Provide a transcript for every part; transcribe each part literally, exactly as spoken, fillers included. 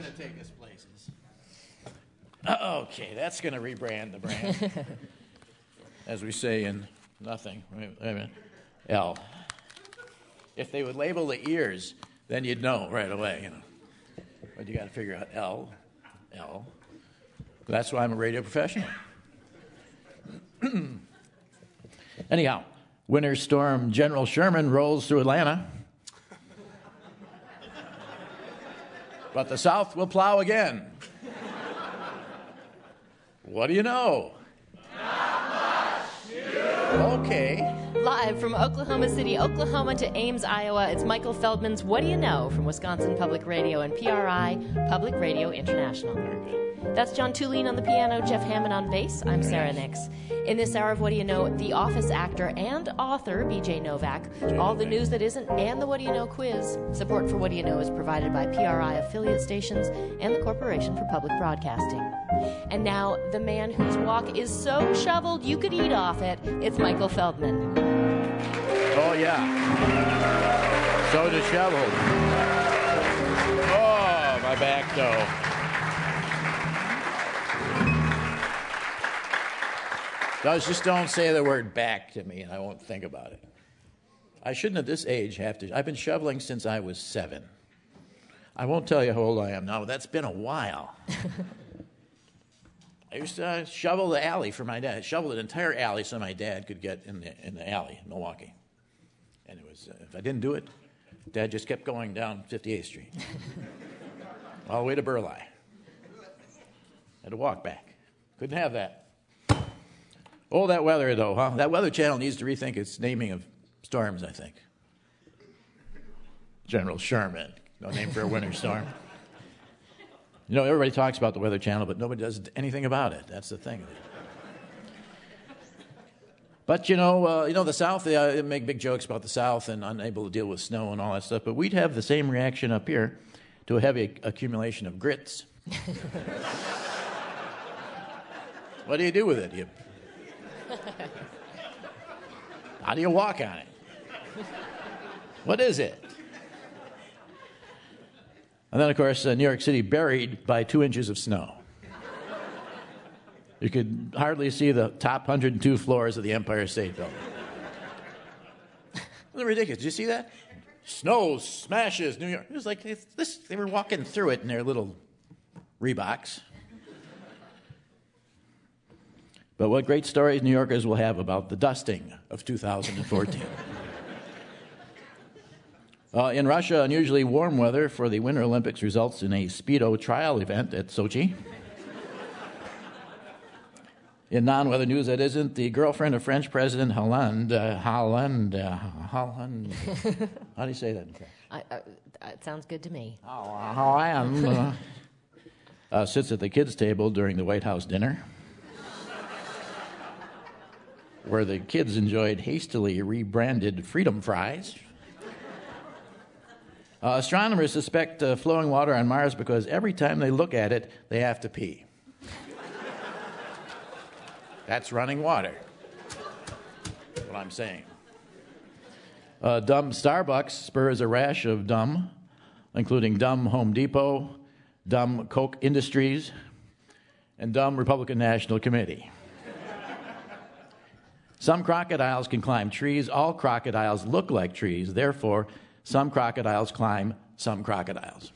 to take us places. Uh, okay, that's going to rebrand the brand. As we say in nothing. Wait, wait a minute. L. If they would label the ears, then you'd know right away, you know. But you got to figure out L, L. That's why I'm a radio professional. Anyhow, Winter Storm General Sherman rolls through Atlanta. But the South will plow again. What do you know? Okay. Live from Oklahoma City, Oklahoma to Ames, Iowa, it's Michael Feldman's What Do You Know from Wisconsin Public Radio and P R I, Public Radio International. That's John Tulene on the piano, Jeff Hammond on bass. I'm Sarah Nix. In this hour of What Do You Know, The Office actor and author B J Novak, all the news that isn't, and the What Do You Know quiz. Support for What Do You Know is provided by P R I affiliate stations and the Corporation for Public Broadcasting. And now, the man whose walk is so shoveled you could eat off it, it's Michael Feldman. Oh, yeah. So disheveled. Oh, my back, though. Guys, just don't say the word back to me, and I won't think about it. I shouldn't at this age have to. I've been shoveling since I was seven. I won't tell you how old I am now. That's been a while. I used to uh, shovel the alley for my dad. Shovel an entire alley so my dad could get in the in the alley in Milwaukee. And it was uh, if I didn't do it, Dad just kept going down fifty-eighth Street, all the way to Burleigh. Had to walk back. Couldn't have that. Oh, that weather, though, huh? That Weather Channel needs to rethink its naming of storms, I think. General Sherman. No name for a winter storm. You know, everybody talks about the Weather Channel, but nobody does anything about it. That's the thing. But, you know, uh, you know, the South, they uh, make big jokes about the South and unable to deal with snow and all that stuff, but we'd have the same reaction up here to a heavy accumulation of grits. What do you do with it? You... How do you walk on it? What is it? And then, of course, uh, New York City buried by two inches of snow. You could hardly see the top one hundred two floors of the Empire State Building. Isn't it ridiculous? Did you see that? Snow smashes New York. It was like it's this, they were walking through it in their little Reeboks. But what great stories New Yorkers will have about the dusting of two thousand fourteen. uh, in Russia, unusually warm weather for the Winter Olympics results in a Speedo trial event at Sochi. In non-weather news, that isn't, the girlfriend of French President Hollande, uh, Hollande, uh, Hollande, how do you say that? I, uh, it sounds good to me. Hollande uh, uh, sits at the kids' table during the White House dinner, where the kids enjoyed hastily rebranded Freedom Fries. Uh, astronomers suspect uh, flowing water on Mars because every time they look at it, they have to pee. That's running water. That's what I'm saying. Uh, dumb Starbucks spurs a rash of dumb, including dumb Home Depot, dumb Koch Industries, and dumb Republican National Committee. Some crocodiles can climb trees. All crocodiles look like trees. Therefore, some crocodiles climb some crocodiles.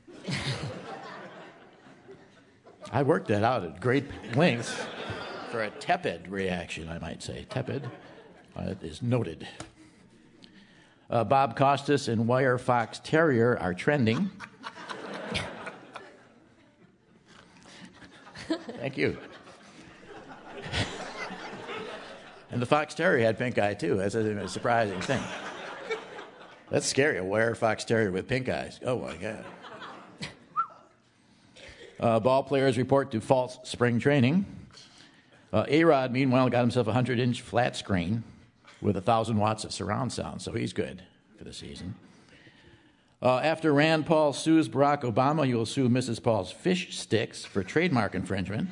I worked that out at great lengths for a tepid reaction, I might say. Tepid. Uh, it is noted. Uh, Bob Costas and Wire Fox Terrier are trending. Thank you. And the Fox Terrier had pink eye, too. That's a surprising thing. That's scary, a wire Fox Terrier with pink eyes. Oh, my God. Uh, ball players report to false spring training. Uh, A-Rod, meanwhile, got himself a hundred-inch flat screen with one thousand watts of surround sound, so he's good for the season. Uh, after Rand Paul sues Barack Obama, he will sue Missus Paul's fish sticks for trademark infringement.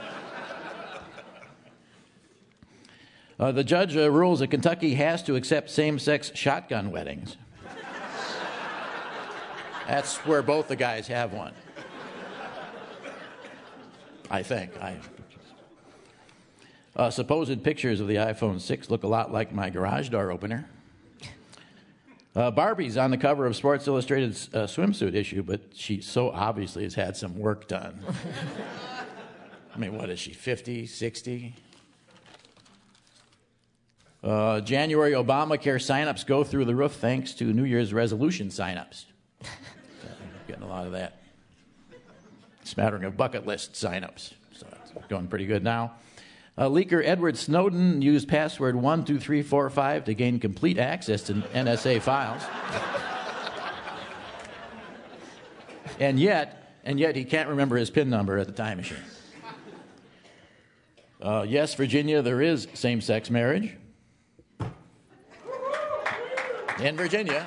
Uh, the judge uh, rules that Kentucky has to accept same-sex shotgun weddings. That's where both the guys have one. I think. I, uh, supposed pictures of the iPhone six look a lot like my garage door opener. Uh, Barbie's on the cover of Sports Illustrated's uh, swimsuit issue, but she so obviously has had some work done. I mean, what is she, fifty, sixty? Uh, January Obamacare signups go through the roof thanks to New Year's resolution signups. So, getting a lot of that. Smattering of bucket list signups. So it's going pretty good now. Uh, leaker Edward Snowden used password one two three four five to gain complete access to N S A files. and yet, and yet he can't remember his PIN number at the time machine. Uh, yes, Virginia, there is same-sex marriage. In Virginia.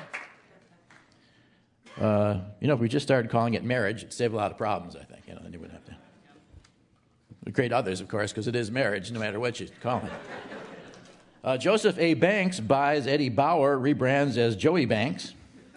Uh, you know, if we just started calling it marriage, it'd save a lot of problems, I think. You know, then you wouldn't have to. It'd create others, of course, because it is marriage, no matter what you call it. Uh, Joseph A. Banks buys Eddie Bauer, rebrands as Joey Banks.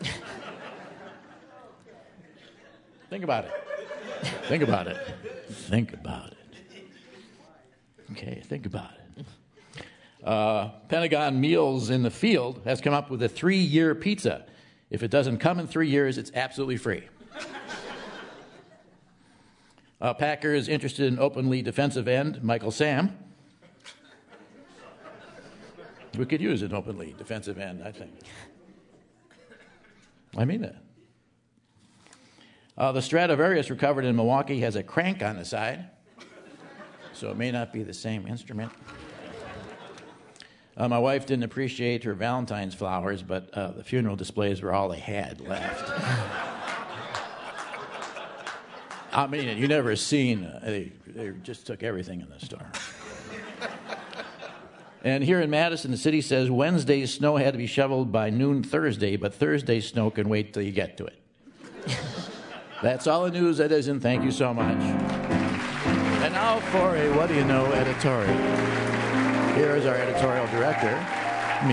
Think about it. Think about it. Think about it. Okay, think about it. Uh, Pentagon Meals in the Field has come up with a three-year pizza. If it doesn't come in three years, it's absolutely free. Uh, Packers interested in openly defensive end Michael Sam. We could use an openly defensive end, I think. I mean that. Uh, the Stradivarius recovered in Milwaukee has a crank on the side, so it may not be the same instrument. Uh, my wife didn't appreciate her Valentine's flowers, but uh, the funeral displays were all they had left. I mean, you never seen, uh, they, they just took everything in the store. And here in Madison, the city says Wednesday's snow had to be shoveled by noon Thursday, but Thursday's snow can wait till you get to it. That's all the news that isn't. Thank you so much. And now for a What Do You Know editorial. Here is our editorial director, me.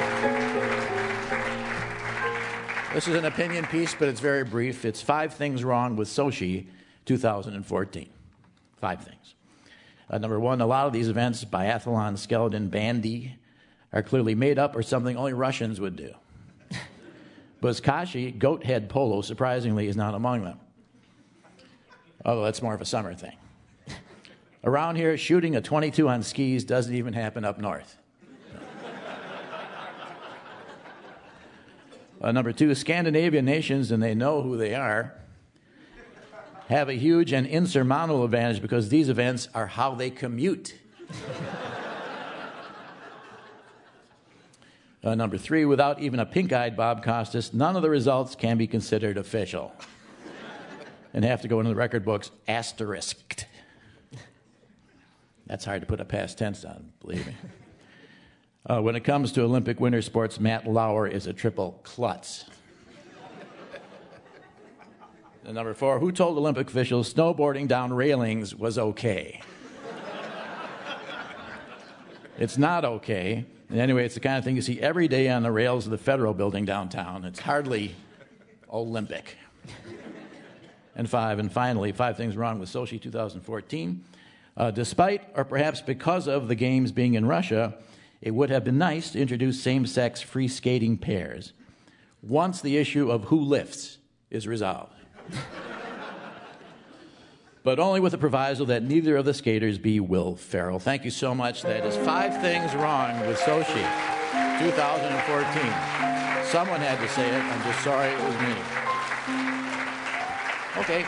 This is an opinion piece, but it's very brief. It's Five Things Wrong with Sochi two thousand fourteen. Five things. Uh, number one, a lot of these events, biathlon, skeleton, bandy, are clearly made up or something only Russians would do. Buzkashi, goat head polo, surprisingly, is not among them. Although that's more of a summer thing. Around here, shooting a twenty-two on skis doesn't even happen up north. Uh, number two, Scandinavian nations, and they know who they are, have a huge and insurmountable advantage because these events are how they commute. Uh, number three, without even a pink-eyed Bob Costas, none of the results can be considered official and have to go into the record books asterisked. That's hard to put a past tense on, believe me. Uh, when it comes to Olympic winter sports, Matt Lauer is a triple klutz. And number four, who told Olympic officials snowboarding down railings was okay? It's not okay. And anyway, it's the kind of thing you see every day on the rails of the Federal Building downtown. It's hardly Olympic. And five, and finally, five things wrong with Sochi two thousand fourteen. Uh, despite, or perhaps because of the games being in Russia, it would have been nice to introduce same-sex free skating pairs once the issue of who lifts is resolved. But only with the proviso that neither of the skaters be Will Ferrell. Thank you so much. That is Five Things Wrong with Sochi two thousand fourteen. Someone had to say it. I'm just sorry it was me. Okay.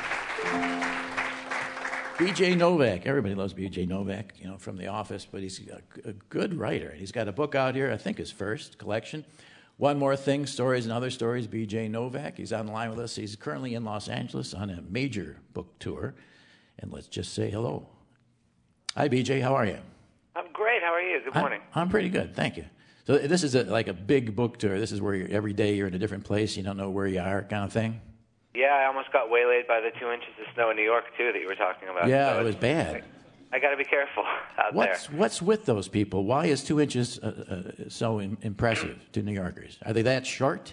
B J Novak. Everybody loves B J Novak, you know, from The Office, but he's a, a good writer. He's got a book out here, I think his first collection. One More Thing, Stories and Other Stories, B J Novak. He's on the line with us. He's currently in Los Angeles on a major book tour. And let's just say hello. Hi, B J. How are you? I'm great. How are you? Good morning. I'm, I'm pretty good. Thank you. So this is a, like a big book tour. This is where you're, every day you're in a different place. You don't know where you are kind of thing. Yeah, I almost got waylaid by the two inches of snow in New York, too, that you were talking about. Yeah, so it was bad. I, I got to be careful out what's, there. What's with those people? Why is two inches uh, uh, so in, impressive to New Yorkers? Are they that short?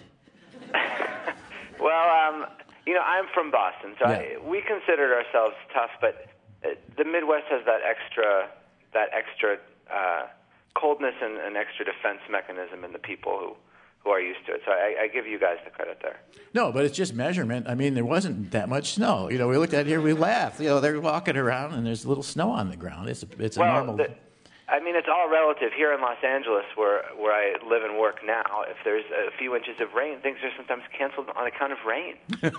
Well, um, you know, I'm from Boston, so yeah. I, we considered ourselves tough, but the Midwest has that extra that extra uh, coldness and an extra defense mechanism in the people who, who are used to it. So I, I give you guys the credit there. No, but it's just measurement. I mean, there wasn't that much snow. You know, we looked at it here, we laughed. You know, they're walking around and there's a little snow on the ground. It's a, it's a well, normal. The, I mean, it's all relative. Here in Los Angeles, where where I live and work now, if there's a few inches of rain, things are sometimes canceled on account of rain.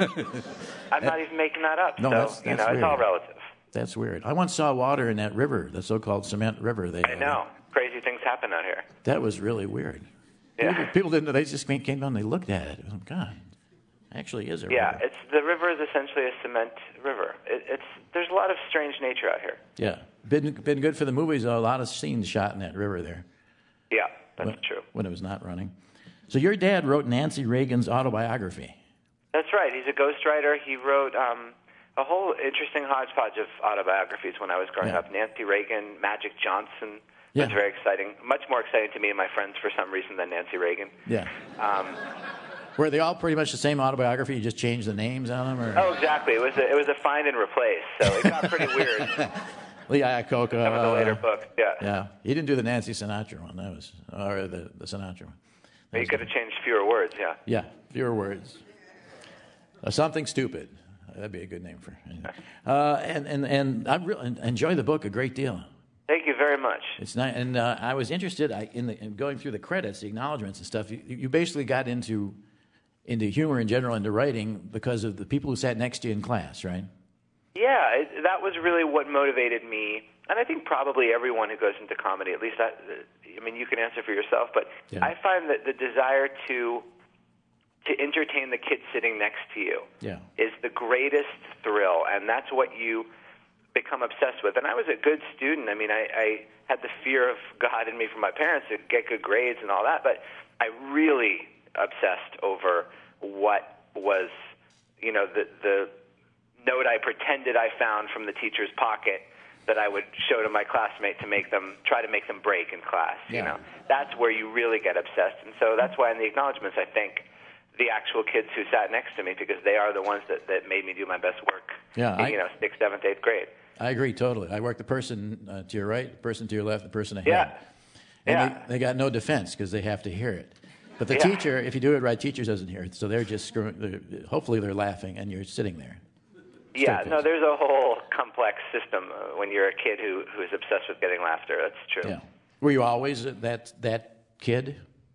I'm not even making that up. No, so, that's, that's you know, weird. it's all relative. That's weird. I once saw water in that river, the so-called cement river. They, I know. Crazy things happen out here. That was really weird. Yeah. People, people didn't know. They just came down and they looked at it. Oh, God, actually is a yeah, river. it's the river is essentially a cement river. It, it's there's a lot of strange nature out here. Yeah, been been good for the movies. A lot of scenes shot in that river there. Yeah, that's when, true. When it was not running. So your dad wrote Nancy Reagan's autobiography. That's right. He's a ghostwriter. He wrote um, a whole interesting hodgepodge of autobiographies when I was growing Yeah. up. Nancy Reagan, Magic Johnson. Yeah. Was very exciting. Much more exciting to me and my friends for some reason than Nancy Reagan. Yeah. Um, Were they all pretty much the same autobiography? You just changed the names on them, or? oh, exactly. It was a, it was a find and replace, so it got pretty weird. Lee Iacocca. Some of the later books, yeah. Yeah, he didn't do the Nancy Sinatra one. That was, or the, the Sinatra one. That You was could have changed fewer words, yeah. Yeah, fewer words. Uh, something stupid. That'd be a good name for. Uh, and and and I really enjoy the book a great deal. Thank you very much. It's nice, and uh, I was interested I, in, the, in going through the credits, the acknowledgments and stuff. You, you basically got into into humor in general, into writing because of the people who sat next to you in class, right? Yeah, it, that was really what motivated me, and I think probably everyone who goes into comedy, at least I, I mean, you can answer for yourself, but Yeah. I find that the desire to to entertain the kid sitting next to you Yeah. is the greatest thrill, and that's what you become obsessed with. And I was a good student. I mean, I, I had the fear of God in me from my parents to get good grades and all that, but I really obsessed over what was, you know, the the note I pretended I found from the teacher's pocket that I would show to my classmate to make them, try to make them break in class, Yeah. you know. That's where you really get obsessed. And so that's why in the acknowledgments I thank the actual kids who sat next to me, because they are the ones that, that made me do my best work Yeah, in, I- you know, sixth, seventh, eighth grade. I agree totally. I worked the person uh, to your right, the person to your left, the person ahead. Yeah. And Yeah. they, they got no defense because they have to hear it. But the Yeah. teacher, if you do it right, teacher doesn't hear it. So they're just screwing. They're, hopefully they're laughing and you're sitting there. Yeah, Still no, kids. there's a whole complex system uh, when you're a kid who who's obsessed with getting laughter. That's true. Yeah. Were you always that that kid?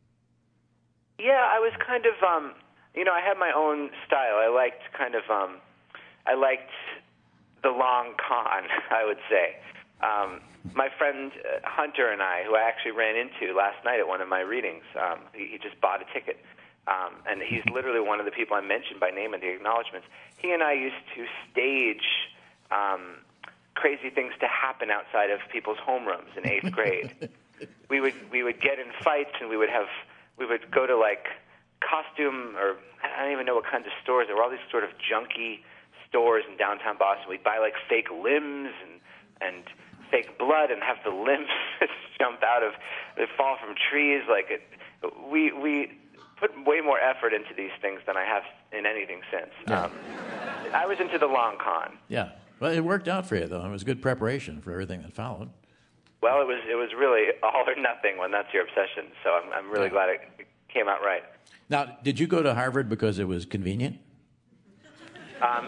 Yeah, I was kind of, um, you know, I had my own style. I liked kind of, um, I liked the long con, I would say. Um, my friend uh, Hunter and I, who I actually ran into last night at one of my readings, um, he, he just bought a ticket. Um, and he's literally one of the people I mentioned by name in the acknowledgments. He and I used to stage um, crazy things to happen outside of people's homerooms in eighth grade. we would we would get in fights, and we would have we would go to like costume or I don't even know what kinds of stores. There were all these sort of junky stores in downtown Boston. We'd buy like fake limbs and and fake blood and have the limbs jump out of, they fall from trees. Like it, we we. put way more effort into these things than I have in anything since. Yeah. Um, I was into the long con. Yeah. Well, it worked out for you though. It was good preparation for everything that followed. Well, it was it was really all or nothing when that's your obsession. So I'm I'm really Yeah. glad it came out right. Now, did you go to Harvard because it was convenient? Um,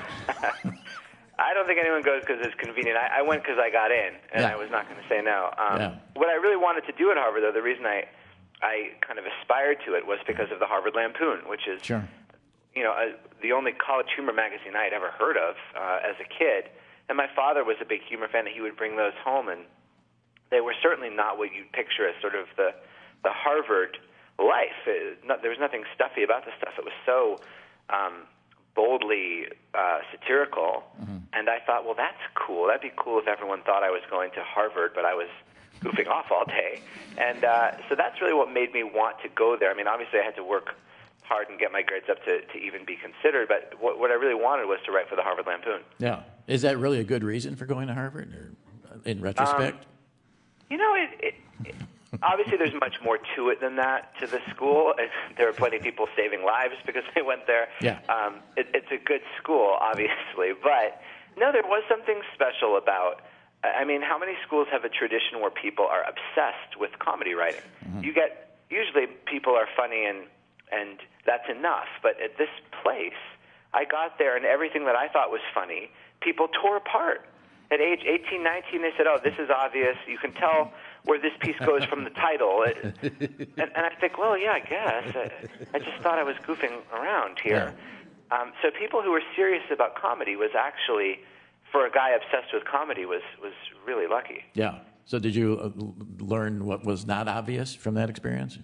I don't think anyone goes because it's convenient. I, I went because I got in, and Yeah. I was not going to say no. Um, Yeah. What I really wanted to do at Harvard, though, the reason I I kind of aspired to it was because of the Harvard Lampoon, which is Sure. you know, uh, the only college humor magazine I had ever heard of uh, as a kid. And my father was a big humor fan, and he would bring those home, and they were certainly not what you'd picture as sort of the the Harvard life. It, not, there was nothing stuffy about the stuff. It was so um, boldly uh, satirical, mm-hmm. and I thought, well, that's cool. That'd be cool if everyone thought I was going to Harvard, but I was goofing off all day. And uh, so that's really what made me want to go there. I mean, obviously I had to work hard and get my grades up to, to even be considered, but what, what I really wanted was to write for the Harvard Lampoon. Yeah. Is that really a good reason for going to Harvard, or in retrospect? Um, you know, it, it, it, obviously there's much more to it than that, to the school. There are plenty of people saving lives because they went there. Yeah. Um, it, it's a good school, obviously, but no, there was something special about. I mean, how many schools have a tradition where people are obsessed with comedy writing? Mm-hmm. You get usually people are funny and and that's enough. But at this place, I got there and everything that I thought was funny, people tore apart. At age eighteen, nineteen, they said, "Oh, this is obvious. You can tell where this piece goes from the title." and, and I think, well, yeah, I guess. I, I just thought I was goofing around here. Yeah. Um, so people who were serious about comedy was actually, for a guy obsessed with comedy, was was really lucky. Yeah. So did you uh, learn what was not obvious from that experience?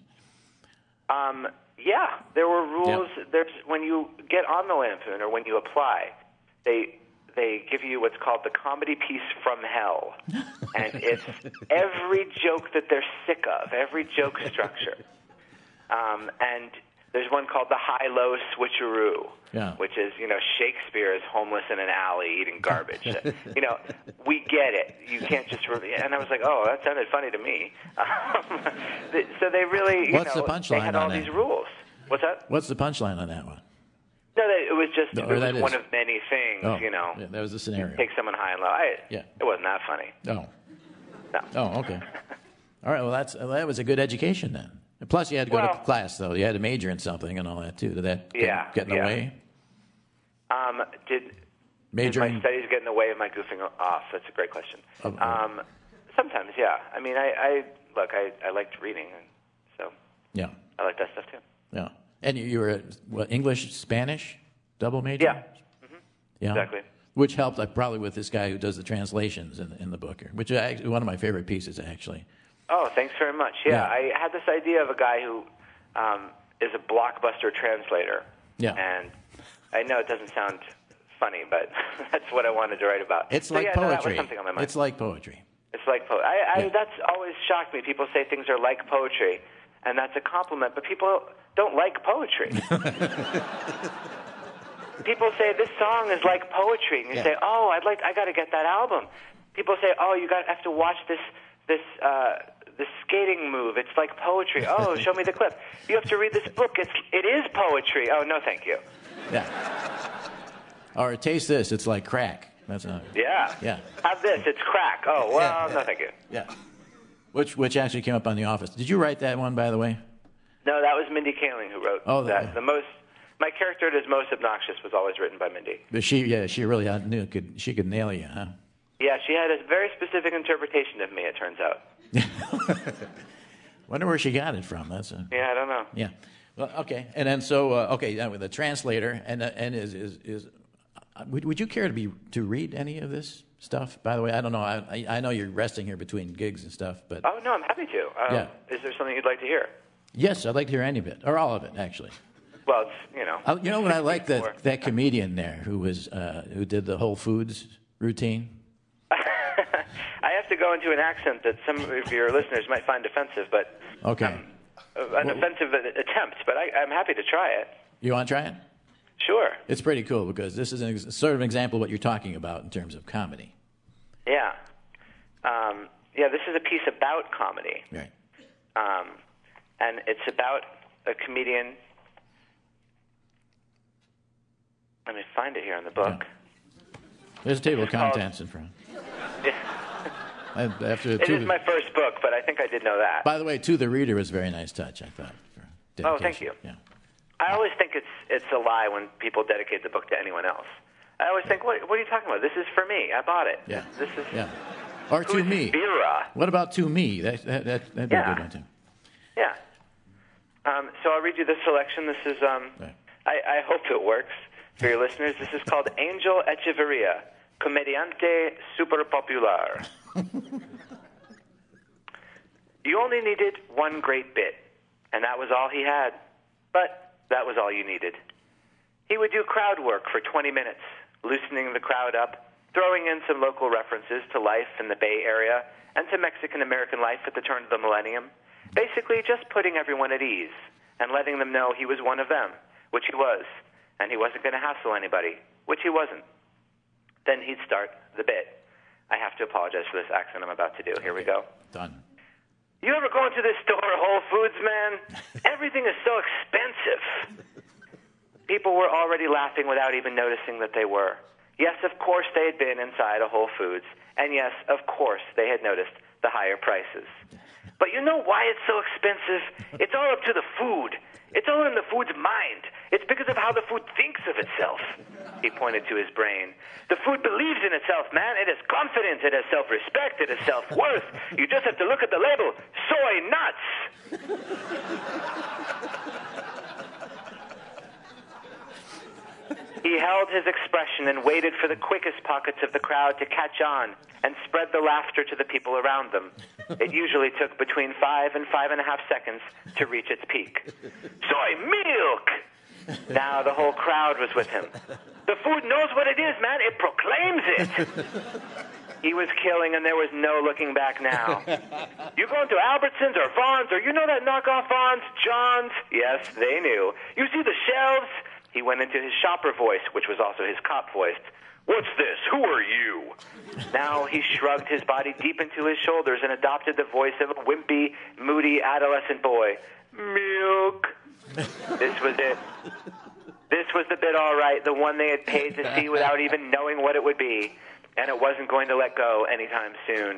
Um, yeah, there were rules. Yeah. There's when you get on the Lampoon or when you apply, they. They give you what's called the comedy piece from hell. And it's every joke that they're sick of, every joke structure. Um, and there's one called the high-low switcheroo, yeah. which is, you know, Shakespeare is homeless in an alley eating garbage. You know, we get it. You can't just... Re- and I was like, oh, that sounded funny to me. Um, so they really, you What's know, the punchline they had all on these that? rules. What's that? What's the punchline on that one? No, it was just no, it was is. one of many things, oh, you know. Yeah, that was the scenario. Take someone high and low. I, yeah. It wasn't that funny. Oh. No. Oh, okay. All right, well, that's well, that was a good education then. And plus, you had to go well, to class, though. You had to major in something and all that, too. Did that get, yeah, get in the yeah. way? Um, did, did my studies get in the way of my goofing off? That's a great question. Oh, um, sometimes, yeah. I mean, I, I look, I, I liked reading, and so yeah. I like that stuff, too. Yeah. And you, you were, what, English, Spanish? Double major? Yeah. Mm-hmm. Yeah. Exactly. Which helped like, probably with this guy who does the translations in, in the book here, which is actually one of my favorite pieces, actually. Oh, thanks very much. Yeah, yeah. I had this idea of a guy who um, is a blockbuster translator. Yeah. And I know it doesn't sound funny, but that's what I wanted to write about. It's so, like yeah, poetry. No, that was something on my mind. It's like poetry. It's like poetry. I, I, yeah. That's always shocked me. People say things are like poetry, and that's a compliment, but people don't like poetry. People say this song is like poetry, and you yeah. say, "Oh, I'd like, I got to get that album." People say, "Oh, you got have to watch this this uh, this skating move. It's like poetry." "Oh, show me the clip." "You have to read this book. It's it is poetry." "Oh, no, thank you." Yeah. Or taste this. It's like crack. That's not. Yeah. Yeah. Have this. It's crack. Oh, well, yeah, yeah. no, thank you. Yeah. Which which actually came up on The Office. Did you write that one, by the way? No, that was Mindy Kaling who wrote oh, the, that. The most. My character that is most obnoxious was always written by Mindy. But she, yeah, she really knew could she could nail you, huh? Yeah, she had a very specific interpretation of me. It turns out. Wonder where she got it from. That's a, yeah, I don't know. Yeah, well, okay, and then so uh, okay, uh, with the translator, and uh, and is is is uh, would would you care to be to read any of this stuff? By the way, I don't know. I I know you're resting here between gigs and stuff, but oh no, I'm happy to. Um, yeah. Is there something you'd like to hear? Yes, I'd like to hear any of it, or all of it, actually. Well, it's, you know. I, you know what I like that that comedian there who was uh, who did the Whole Foods routine. I have to go into an accent that some of your listeners might find offensive, but okay, um, an well, offensive attempt. But I, I'm happy to try it. You want to try it? Sure. It's pretty cool because this is an ex- sort of an example of what you're talking about in terms of comedy. Yeah, um, yeah. This is a piece about comedy, right? Um, and it's about a comedian. Let me find it here in the book. Yeah. There's a table of contents in front. Yeah. After it to is the, my first book, but I think I did know that. By the way, To the Reader was a very nice touch, I thought. For oh, thank you. Yeah. I always think it's it's a lie when people dedicate the book to anyone else. I always think, what, what are you talking about? This is for me. I bought it. Yeah. This is. Yeah. Or To Me. Vera? What about To Me? That, that, that, that'd be yeah. a good one, too. Yeah. Um, so I'll read you this selection. This is, um, right. I, I hope it works for your listeners. This is called Angel Echeverria, Comediante Super Popular. You only needed one great bit, and that was all he had. But that was all you needed. He would do crowd work for twenty minutes, loosening the crowd up, throwing in some local references to life in the Bay Area and to Mexican-American life at the turn of the millennium, basically just putting everyone at ease and letting them know he was one of them, which he was, and he wasn't going to hassle anybody, which he wasn't. Then he'd start the bit. I have to apologize for this accent I'm about to do. Here we go. Done. You ever go into this store, Whole Foods, man? Everything is so expensive. People were already laughing without even noticing that they were. Yes, of course they had been inside a Whole Foods, and yes, of course they had noticed the higher prices. But you know why it's so expensive? It's all up to the food. It's all in the food's mind. It's because of how the food thinks of itself. He pointed to his brain. The food believes in itself, man. It has confidence. It has self-respect. It has self-worth. You just have to look at the label. Soy nuts. He held his expression and waited for the quickest pockets of the crowd to catch on and spread the laughter to the people around them. It usually took between five and five and a half seconds to reach its peak. Soy milk! Now the whole crowd was with him. The food knows what it is, man. It proclaims it. He was killing, and there was no looking back now. You going to Albertsons or Vons, or you know that knockoff Vons, John's? Yes, they knew. You see the shelves? He went into his shopper voice, which was also his cop voice. What's this? Who are you? Now he shrugged his body deep into his shoulders and adopted the voice of a wimpy, moody adolescent boy. Milk. This was it. This was the bit, all right, the one they had paid to see without even knowing what it would be. And it wasn't going to let go anytime soon.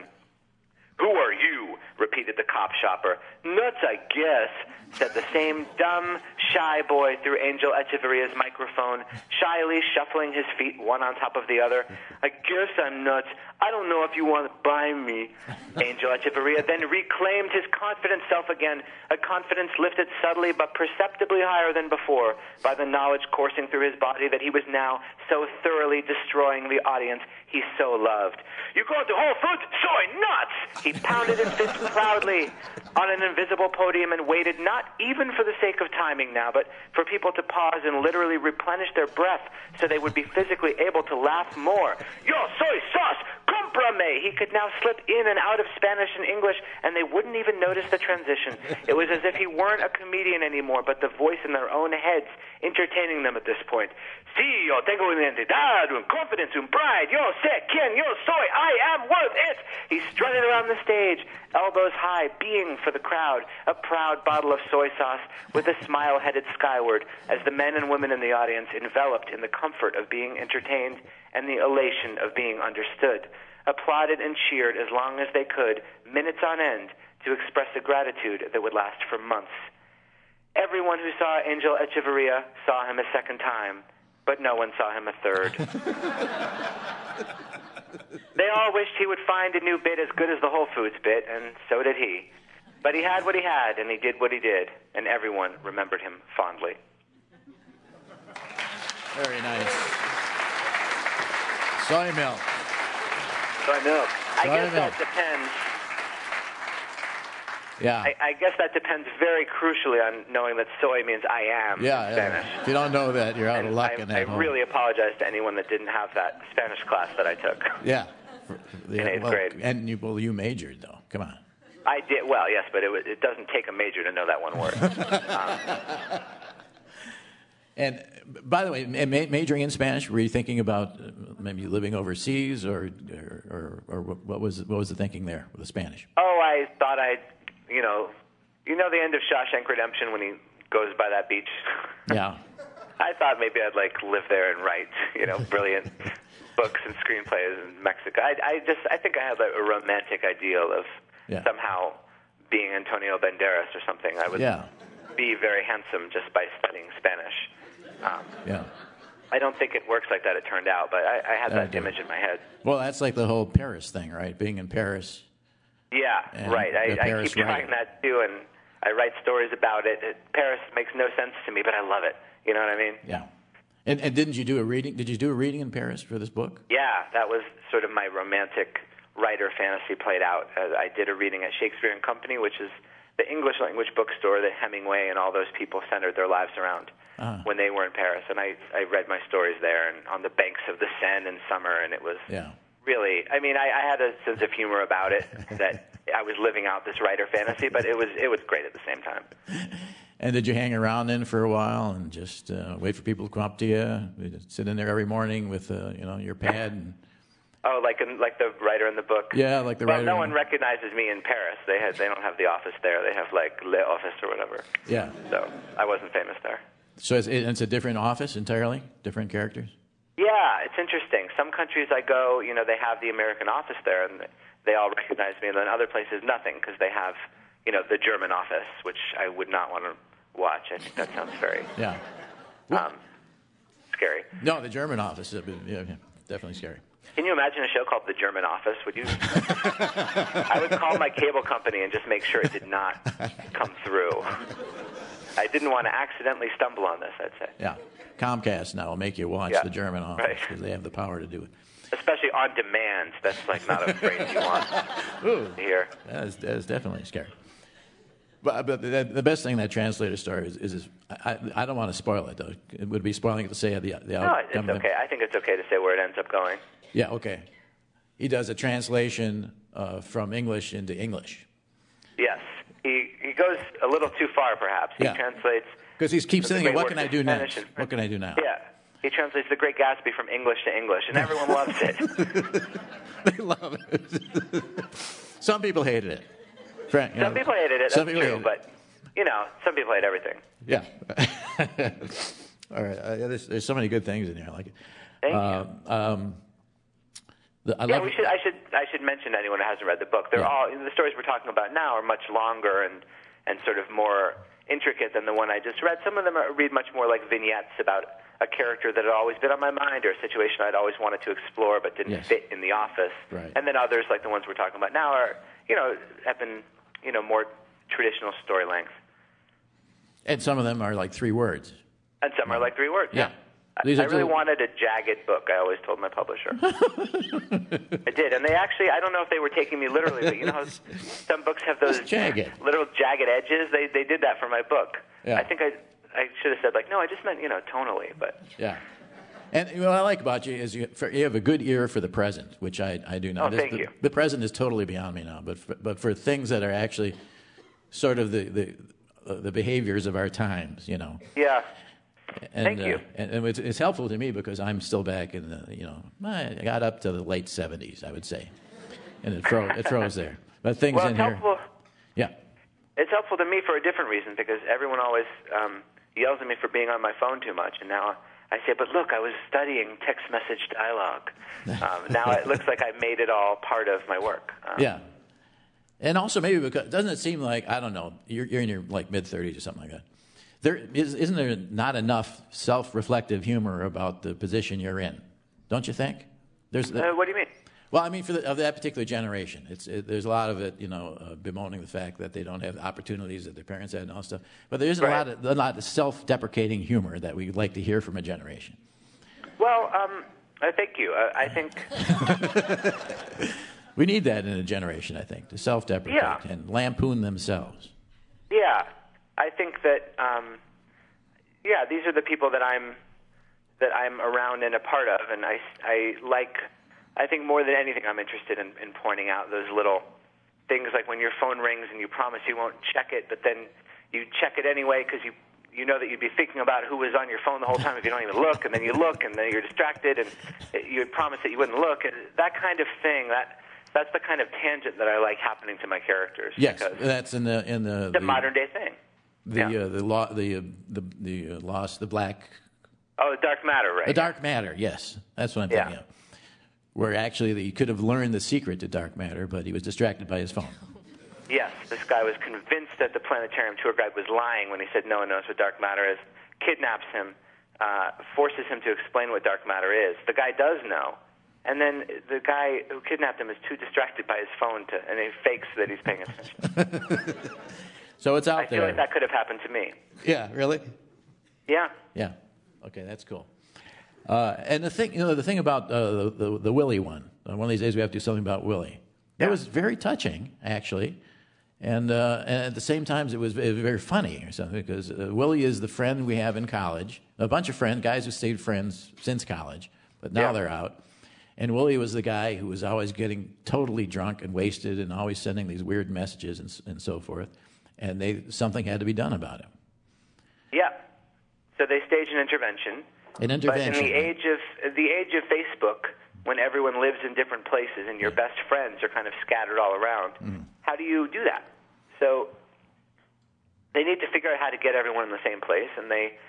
Who are you? Repeated the cop shopper. Nuts, I guess, said the same dumb, shy boy through Angel Echeveria's microphone, shyly shuffling his feet one on top of the other. I guess I'm nuts. I don't know if you want to buy me. Angel Echeveria then reclaimed his confident self again, a confidence lifted subtly but perceptibly higher than before by the knowledge coursing through his body that he was now so thoroughly destroying the audience he so loved. You going to Whole Foods? Soy nuts! He pounded his fist proudly on an invisible podium and waited not even for the sake of timing now, but for people to pause and literally replenish their breath so they would be physically able to laugh more. Yo, soy sauce! Comprame! He could now slip in and out of Spanish and English, and they wouldn't even notice the transition. It was as if he weren't a comedian anymore, but the voice in their own heads entertaining them at this point. Sí, yo tengo una identidad, un confidence, un pride. Yo sé quién yo soy. I am worth it. He strutted around the stage, elbows high, being for the crowd, a proud bottle of soy sauce with a smile headed skyward as the men and women in the audience enveloped in the comfort of being entertained and the elation of being understood, applauded and cheered as long as they could, minutes on end, to express a gratitude that would last for months. Everyone who saw Angel Echeveria saw him a second time, but no one saw him a third. They all wished he would find a new bit as good as the Whole Foods bit, and so did he. But he had what he had, and he did what he did, and everyone remembered him fondly. Very nice. Soy milk. Soy milk. I Soy guess milk. that depends. Yeah. I, I guess that depends very crucially on knowing that soy means I am yeah, in Spanish. yeah. If you don't know that, you're out And of luck I, in that I home. really apologize to anyone that didn't have that Spanish class that I took. Yeah. For- yeah, In eighth well, grade. And you, well, you majored, though. Come on. I did, well, yes, but it, was, it doesn't take a major to know that one word. um, And by the way, ma- ma- majoring in Spanish, were you thinking about uh, maybe living overseas, or or, or, or what was what was the thinking there with the Spanish? oh, I thought I'd, you know, you know the end of Shawshank Redemption when he goes by that beach? Yeah. I thought maybe I'd, like, live there and write, you know, brilliant books and screenplays in Mexico. I, I just, I think I had like, a romantic ideal of Yeah. somehow being Antonio Banderas or something. I would Yeah. be very handsome just by studying Spanish. Um, Yeah. I don't think it works like that, it turned out, but I, I had that Okay. image in my head. Well, that's like the whole Paris thing, right? Being in Paris. Yeah, And right. the I, I Paris keep trying writing. that too, and I write stories about it. it. Paris makes no sense to me, but I love it. You know what I mean? Yeah. And, and didn't you do a reading? Did you do a reading in Paris for this book? Yeah, that was sort of my romantic writer fantasy played out. Uh, I did a reading at Shakespeare and Company, which is the English language bookstore that Hemingway and all those people centered their lives around Uh-huh. when they were in Paris. And I, I read my stories there and on the banks of the Seine in summer, and it was Yeah. really, I mean, I, I had a sense of humor about it that I was living out this writer fantasy, but it was it was great at the same time. And did you hang around then for a while and just uh, wait for people to come up to you? You'd sit in there every morning with uh, you know your pad and Oh, like in, like the writer in the book. yeah, like the Well, writer. no one recognizes me in Paris. They had they don't have the office there. They have like Le Office or whatever. Yeah. So I wasn't famous there. So it's, it's a different office entirely, different characters. Yeah, it's interesting. Some countries I go, you know, they have the American office there, and they all recognize me, and then other places nothing because they have, you know, the German office, which I would not want to watch. I think that sounds very Yeah. um, scary. No, the German office is yeah, yeah, definitely scary. Can you imagine a show called The German Office? Would you? I would call my cable company and just make sure it did not come through. I didn't want to accidentally stumble on this, I'd say. Yeah. Comcast now will make you watch Yeah, the German office right. because they have the power to do it. Especially on demand. That's like not a phrase you want Ooh, to hear. that is, that is definitely scary. But, but the, the best thing that translator story is, is, is I, I don't want to spoil it, though. It would be spoiling it to say the, the No, outcome. it's okay. I think it's okay to say where it ends up going. Yeah, okay. He does a translation uh, from English into English. Yes. He he goes a little too far, perhaps. He Yeah. translates... Because he keeps the saying, great what work can I of do Spanish next? and- What can I do now? Yeah. He translates The Great Gatsby from English to English, and everyone loves it. They love it. Some people hated it. Frank, you Some know, people hated it, some that's people true, hated it. but, you know, some people hate everything. Yeah. All right. Uh, there's, there's so many good things in here. I like it. Thank Uh, um, the, I Yeah, love we should. I should. I should mention to anyone who hasn't read the book. They're Yeah. all the stories we're talking about now are much longer and and sort of more intricate than the one I just read. Some of them are, read much more like vignettes about a character that had always been on my mind or a situation I'd always wanted to explore but didn't Yes. fit in the office. Right. And then others, like the ones we're talking about now, are you know have been you know more traditional story length. And some of them are like three words. And some are like three words. Yeah. I, These I are really two- wanted a jagged book. I always told my publisher. I did, and they actually, I don't know if they were taking me literally, but you know how some books have those It's jagged. little jagged edges? They they did that for my book. Yeah. I think I I should have said, like, no, I just meant, you know, tonally, but Yeah. And what I like about you is you, for, you have a good ear for the present, which I, I do not. Oh, thank the, you. The present is totally beyond me now, but for, but for things that are actually sort of the the, uh, the behaviors of our times, you know. yeah. And, Thank you. Uh, and and it's, it's helpful to me because I'm still back in the, you know, I got up to the late seventies, I would say, and it throws it throws there. But things Well, in it's here, helpful. yeah, It's helpful to me for a different reason because everyone always um, yells at me for being on my phone too much, and now I say, but look, I was studying text message dialogue. Um, now it looks like I made it all part of my work. Um, yeah. And also maybe because doesn't it seem like I don't know you're you're in your like mid thirties or something like that. There is, isn't there not enough self-reflective humor about the position you're in? Don't you think? There's Uh, what do you mean? well, I mean, for the, of that particular generation, it's it, there's a lot of it, you know, uh, bemoaning the fact that they don't have the opportunities that their parents had and all that stuff. But there isn't Right. a lot of a lot of self-deprecating humor that we like to hear from a generation. Well, um, uh, thank you. Uh, I think We need that in a generation, I think, to self-deprecate Yeah. and lampoon themselves. Yeah, I think that um, yeah, these are the people that I'm that I'm around and a part of, and I, I like. I think more than anything, I'm interested in, in pointing out those little things like when your phone rings and you promise you won't check it, but then you check it anyway because you you know that you'd be thinking about who was on your phone the whole time if you don't even look, and then you look and then you're distracted, and you promised that you wouldn't look, and that kind of thing. That that's the kind of tangent that I like happening to my characters. Yes, because that's in the in the it's a modern day thing. the Yeah. uh, the law the uh, the the uh, lost the black Oh, the dark matter, right? the dark matter. Yes, that's what I'm Yeah. thinking of. Where actually he could have learned the secret to dark matter, but he was distracted by his phone. Yes, this guy was convinced that the planetarium tour guide was lying when he said no one knows what dark matter is, kidnaps him, uh, forces him to explain what dark matter is. The guy does know, and then the guy who kidnapped him is too distracted by his phone to, and he fakes that he's paying attention. So it's out I feel there. like that could have happened to me. Yeah, really. Yeah. Yeah. Okay, that's cool. Uh, and the thing, you know, the thing about uh, the, the the Willie one. Uh, one of these days we have to do something about Willie. It Yeah. was very touching, actually, and uh, and at the same time it was, it was very funny or something because uh, Willie is the friend we have in college, a bunch of friends, guys who stayed friends since college, but now Yeah. they're out. And Willie was the guy who was always getting totally drunk and wasted and always sending these weird messages and, s- and so forth. And they something had to be done about him. Yeah. So they stage an intervention. An intervention. But in the age of the age of Facebook, when everyone lives in different places and your best friends are kind of scattered all around, Mm. how do you do that? So they need to figure out how to get everyone in the same place, and they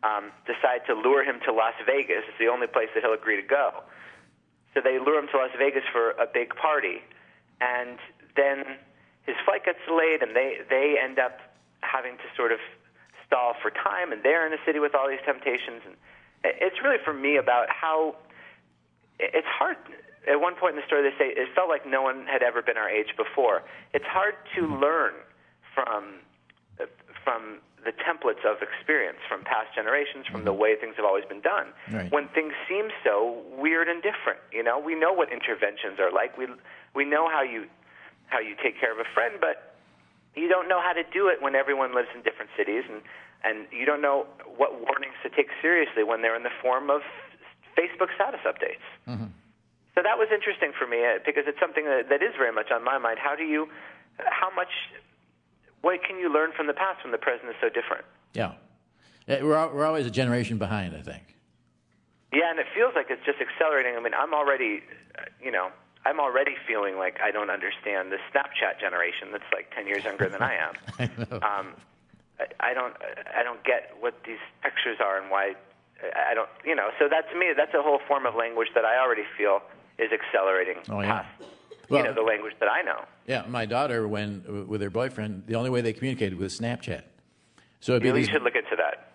um, decide to lure him to Las Vegas. It's the only place that he'll agree to go. So they lure him to Las Vegas for a big party, and then his flight gets delayed, and they, they end up having to sort of stall for time, and they're in a city with all these temptations. And it's really, for me, about how it's hard. At one point in the story, they say it felt like no one had ever been our age before. It's hard to learn from from the templates of experience from past generations, from the way things have always been done. Right. When things seem so weird and different, you know, we know what interventions are like. We we know how you how you take care of a friend, but you don't know how to do it when everyone lives in different cities, and and you don't know what warnings to take seriously when they're in the form of Facebook status updates. Mm-hmm. So that was interesting for me uh, because it's something that, that is very much on my mind. How do you, how much, what can you learn from the past when the present is so different? Yeah. Uh, We're, al- we're always a generation behind, I think. Yeah, and it feels like it's just accelerating. I mean, I'm already, uh, you know, I'm already feeling like I don't understand the Snapchat generation that's like ten years younger than I am. I know. Um, I, I don't, I don't get what these pictures are and why. I don't, you know. So that to me, that's a whole form of language that I already feel is accelerating Oh, yeah. past, Well- you know, the language that I know. Yeah, my daughter, when with her boyfriend, the only way they communicated was Snapchat. So it'd be You these, should look into that.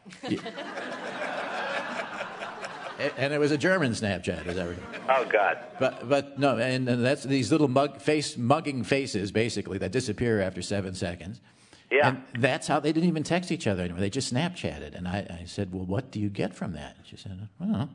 and it was a German Snapchat, as I recall. Oh God. But but no, and, and that's these little mug face mugging faces basically that disappear after seven seconds. Yeah. And that's how they didn't even text each other anymore. They just Snapchatted. And I, I said, well, what do you get from that? And she said, I don't know.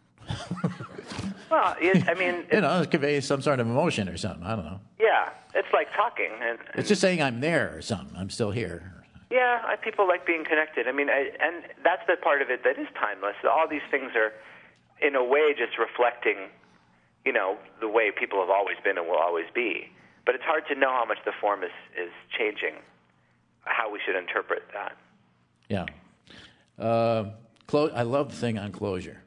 Well, it, I mean, You it, know, it conveys some sort of emotion or something. I don't know. yeah, it's like talking, and, and It's just saying I'm there or something. I'm still here. yeah, I, people like being connected. I mean, I, and that's the part of it that is timeless. All these things are, in a way, just reflecting, you know, the way people have always been and will always be. But it's hard to know how much the form is is changing, how we should interpret that. Yeah. Uh, clo- I love the thing on closure.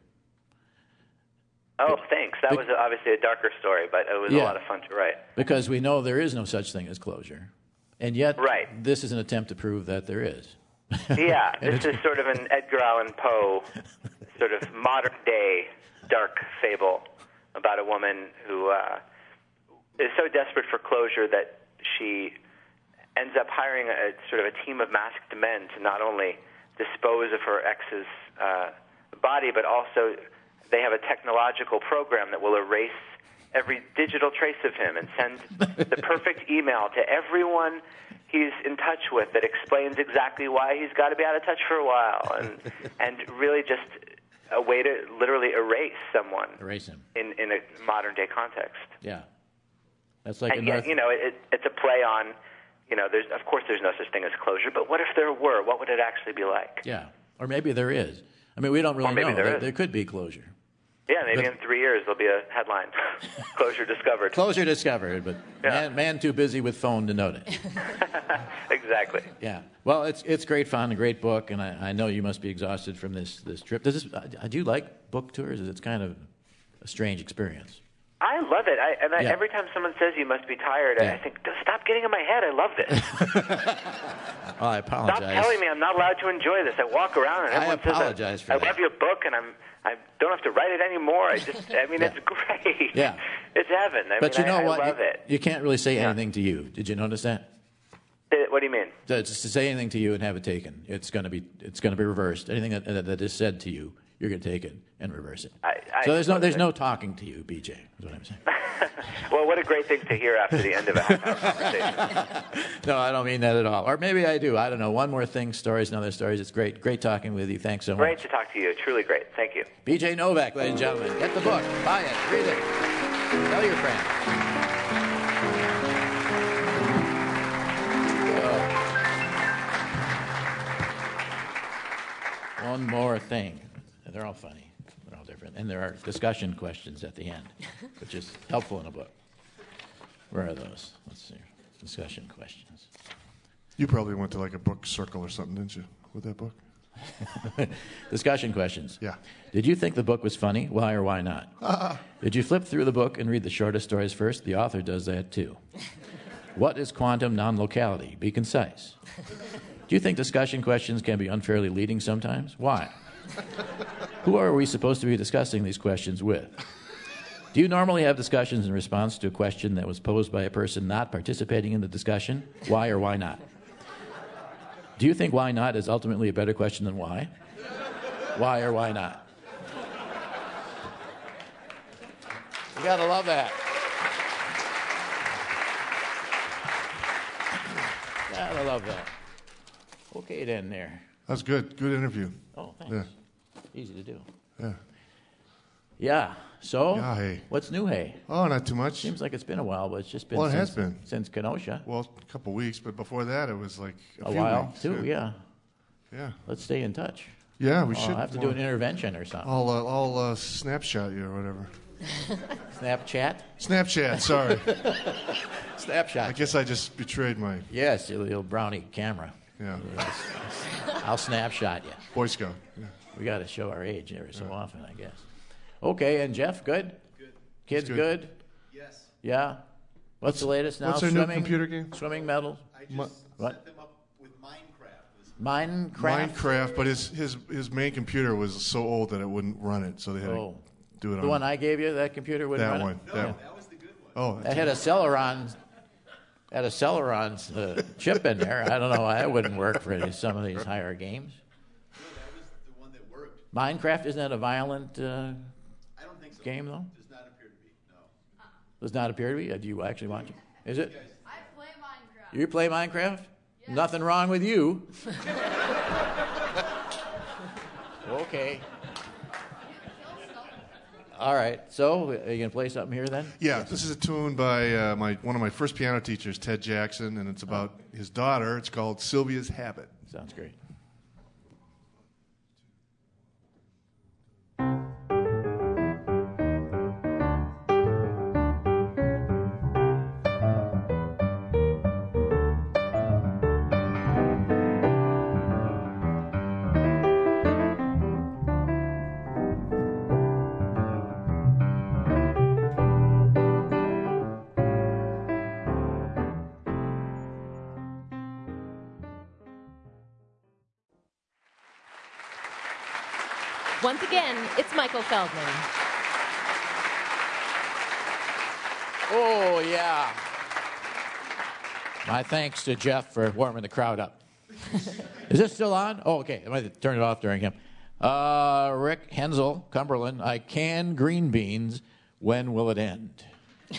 Oh, thanks. That was obviously a darker story, but it was Yeah. a lot of fun to write. Because we know there is no such thing as closure. And yet, Right. this is an attempt to prove that there is. Yeah, And this it's- is sort of an Edgar Allan Poe, sort of modern-day dark fable about a woman who uh, is so desperate for closure that she ends up hiring a sort of a team of masked men to not only dispose of her ex's uh, body, but also they have a technological program that will erase every digital trace of him and send the perfect email to everyone he's in touch with that explains exactly why he's got to be out of touch for a while, and and really just a way to literally erase someone Erase him. in, in a modern-day context. Yeah. That's like a And yet, North... you know, it, it's a play on, you know, there's of course there's no such thing as closure, but what if there were? What would it actually be like? Yeah. Or maybe there is. I mean, we don't really Or maybe know. there There, is. there could be closure. Yeah, maybe But- in three years there'll be a headline, closure discovered. Closure discovered, but Yeah. man, man too busy with phone to note it. Exactly. Yeah. Well, it's it's great fun, a great book, and I, I know you must be exhausted from this, this trip. Does this, uh, do you like book tours? It's kind of a strange experience. I love it. I, and I, Yeah. every time someone says you must be tired, Yeah. I think, stop getting in my head. I love this. Oh, I apologize. Stop telling me I'm not allowed to enjoy this. I walk around and I everyone apologize says, for I, that. I love your book, and I'm I don't have to write it anymore. I just, I mean, Yeah. it's great. Yeah. It's heaven. I But mean, you know I, what? I love you, it. you can't really say anything to you. Did you notice that? Uh, What do you mean? To, to say anything to you and have it taken, it's going to be it's going to be reversed. Anything that, that, that is said to you, you're going to take it and reverse it. I- I so there's no suppose there's I- no talking to you, B J. Is what I'm saying. Well, what a great thing to hear after the end of a half-hour conversation. No, I don't mean that at all. Or maybe I do. I don't know. One more thing, stories and other stories. It's great, great talking with you. Thanks so much. Great to talk to you. Truly great. Thank you. B J Novak, ladies and gentlemen. Get the book. Buy it. Read it. Tell your friends. Oh. One more thing. They're all funny. They're all different. And there are discussion questions at the end, which is helpful in a book. Where are those? Let's see. Discussion questions. You probably went to like a book circle or something, didn't you, with that book? Discussion questions. Yeah. Did you think the book was funny? Why or why not? Uh, Did you flip through the book and read the shortest stories first? The author does that too. What is quantum non-locality? Be concise. Do you think discussion questions can be unfairly leading sometimes? Why? Who are we supposed to be discussing these questions with? Do you normally have discussions in response to a question that was posed by a person not participating in the discussion? Why or why not? Do you think why not is ultimately a better question than why? Why or why not? You gotta love that. Gotta love that. Okay then there. That's good. Good interview. Oh, thanks. Yeah. Easy to do. Yeah. Yeah. So, Yeah, hey. what's new, hey? Oh, not too much. Seems like it's been a while, but it's just been Well, it since, has been. since Kenosha. Well, a couple weeks, but before that, it was like a, A few while, weeks. too, yeah. Yeah. Let's stay in touch. Yeah, we I'll should. have to do an intervention or something. I'll, uh, I'll uh, Snapshot you or whatever. Snapchat? Snapchat, sorry. Snapshot. I guess I just betrayed my, Yes, your little brownie camera. yeah, I'll snapshot you. Boy Scout. Yeah. We got to show our age every so often, I guess. Okay, and Jeff, good? Good. Kids Good. good? Yes. Yeah? What's the latest now? what's our new Swimming? computer game? Swimming medal? I just Mi- What? set them up with Minecraft. This- Minecraft? Minecraft, but his, his his main computer was so old that it wouldn't run it, so they had Oh. to do it The on one I gave you, that computer wouldn't that run one. it? That one. That was the good one. Oh, That had a Celeron, had a Celeron uh, chip in there. I don't know why that wouldn't work for any, some of these higher games. No, that was the one that worked. Minecraft, isn't that a violent uh, I don't think so. game, though? Does not appear to be. No. Does not appear to be? Uh, Do you actually watch it? Is it? I play Minecraft. You play Minecraft? Nothing wrong with you. Okay. All right. So, are you going to play something here then? yeah. This is a tune by uh, my one of my first piano teachers, Ted Jackson, and it's about his daughter. It's called Sylvia's Habit. Sounds great. Once again, it's Michael Feldman. Oh, yeah. My thanks to Jeff for warming the crowd up. Is this still on? Oh, okay. I might have turned it off during him. Uh, Rick Hensel, Cumberland. I can green beans. When will it end? I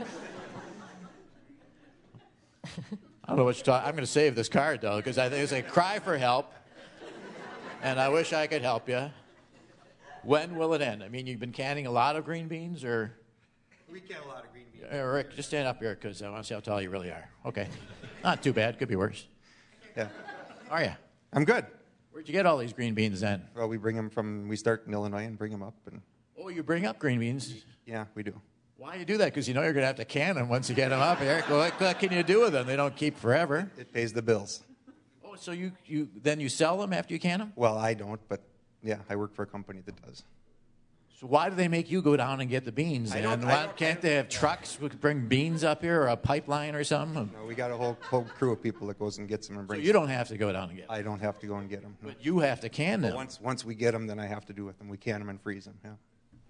don't know what you're talking. I'm going to save this card, though, because I think it's a cry for help, and I wish I could help you. When will it end? I mean, you've been canning a lot of green beans, or... We can a lot of green beans. Uh, Rick, just stand up here, because I want to see how tall you really are. Okay. Not too bad. Could be worse. Yeah, How are you? I'm good. Where'd you get all these green beans, then? Well, we bring them from, we start in Illinois and bring them up, and Oh, you bring up green beans. yeah, we do. Why do you do that? Because you know you're going to have to can them once you get them up here. What, what can you do with them? They don't keep forever. It pays the bills. Oh, so you, you then you sell them after you can them? Well, I don't, but yeah, I work for a company that does. So why do they make you go down and get the beans? I And don't- I why don't- can't they have trucks who could bring beans up here, or a pipeline or something? No, we got a whole, whole crew of people that goes and gets them and So brings you them. don't have to go down and get them. I don't have to go and get them. No. But you have to can them. But once once we get them, then I have to do with them. We can them and freeze them. Yeah.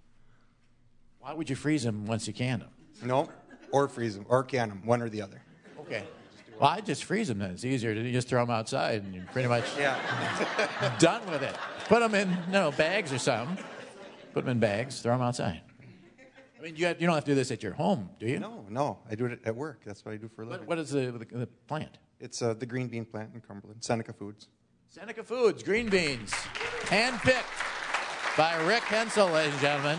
Why would you freeze them once you can them? No, or freeze them, or can them, one or the other. Okay. Well, I just freeze them then. It's easier to just throw them outside and you're pretty much Yeah. done with it. Put them in, you know, bags or something. Put them in bags, throw them outside. I mean, you, have, you don't have to do this at your home, do you? No, no, I do it at work. That's what I do for a living. What, what is the, the, the plant? It's uh, the green bean plant in Cumberland, Seneca Foods. Seneca Foods, green beans. Hand-picked by Rick Hensel, ladies and gentlemen.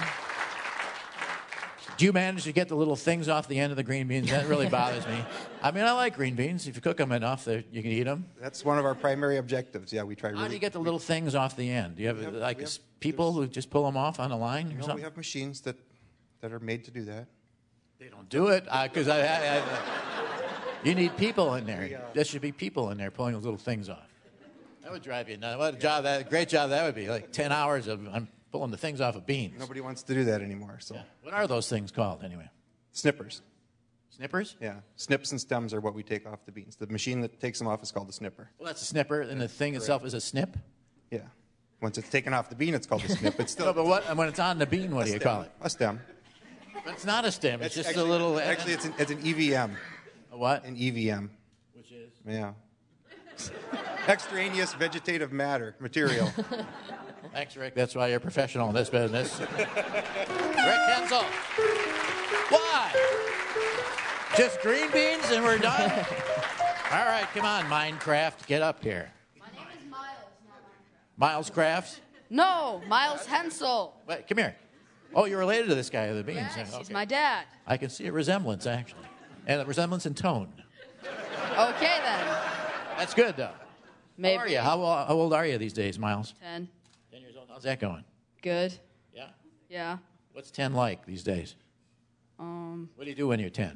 Do you manage to get the little things off the end of the green beans? That really bothers me. I mean, I like green beans. If you cook them enough, you can eat them. That's one of our primary objectives. Yeah, we try. How really, do you get the little things off the end? Do you have, We have- like we have- people who just pull them off on a line or No, something? we have machines that that are made to do that. They don't do it because I, I, I, you need people in there. There should be people in there pulling those little things off. That would drive you nuts. What a job! That great job that would be. Like ten hours of I'm pulling the things off of beans. Nobody wants to do that anymore. So Yeah. What are those things called anyway? snippers. Snippers? Yeah, snips and stems are what we take off the beans. The machine that takes them off is called the snipper. Well, that's a snipper, and the thing itself is a snip. Yeah. Once it's taken off the bean, it's called a snip. It's still No, but what, when it's on the bean, what a do you stem. call it? A stem. It's not a stem. It's, just actually, a little. Actually, it's an, it's an E V M. A what? An E V M. Which is? Yeah. Extraneous vegetative matter material. Thanks, Rick. That's why you're a professional in this business. Rick Hensel. Why? Just green beans and we're done? All right, come on, Minecraft. Get up here. My name is Miles, not Minecraft. Miles Crafts? No, Miles Hensel. Wait, come here. Oh, you're related to this guy with the beans. Yes, Okay. he's my dad. I can see a resemblance, actually. And a resemblance in tone. Okay, then. That's good, though. Maybe. How are you? How, how old are you these days, Miles? Ten. Ten years old. How's that going? Good. Yeah? Yeah. What's ten like these days? Um. What do you do when you're ten?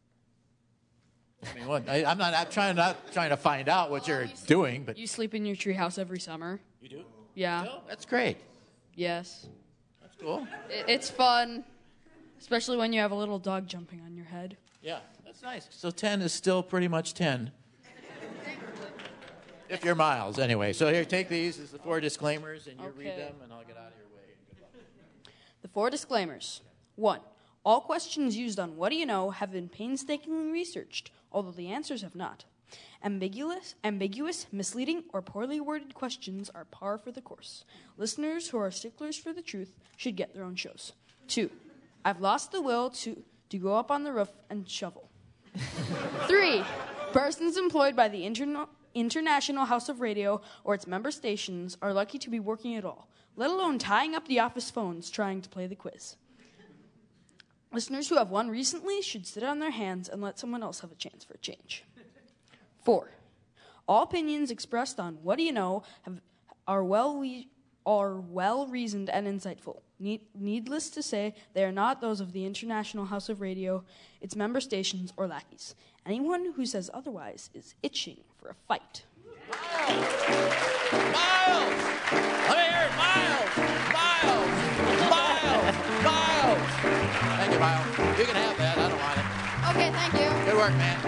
I mean, what? I, I'm not. I'm trying not trying to find out what you're doing, but You sleep in your treehouse every summer. you do. Yeah. No, that's great. Yes. That's cool. I- It's fun, especially when you have a little dog jumping on your head. Yeah, that's nice. So ten is still pretty much ten. If you're Miles, anyway. So here, take these. It's the four disclaimers, and you read Okay. them, and I'll get out of your way. Good luck. The four disclaimers. One, all questions used on What Do You Know have been painstakingly researched, although the answers have not. Ambiguous, ambiguous, misleading, or poorly worded questions are par for the course. Listeners who are sticklers for the truth should get their own shows. Two, I've lost the will to, to go up on the roof and shovel. Three, persons employed by the Interna- International House of Radio or its member stations are lucky to be working at all, let alone tying up the office phones trying to play the quiz. Listeners who have won recently should sit on their hands and let someone else have a chance for a change. Four, all opinions expressed on What Do You Know have, are well we, are well reasoned and insightful. Need, needless to say, they are not those of the International House of Radio, its member stations, or lackeys. Anyone who says otherwise is itching for a fight. Miles! Let me hear it, Miles! Miles! Miles! Miles! Thank you, Miles. You can have that. I don't want it. Okay, thank you. Good work, man.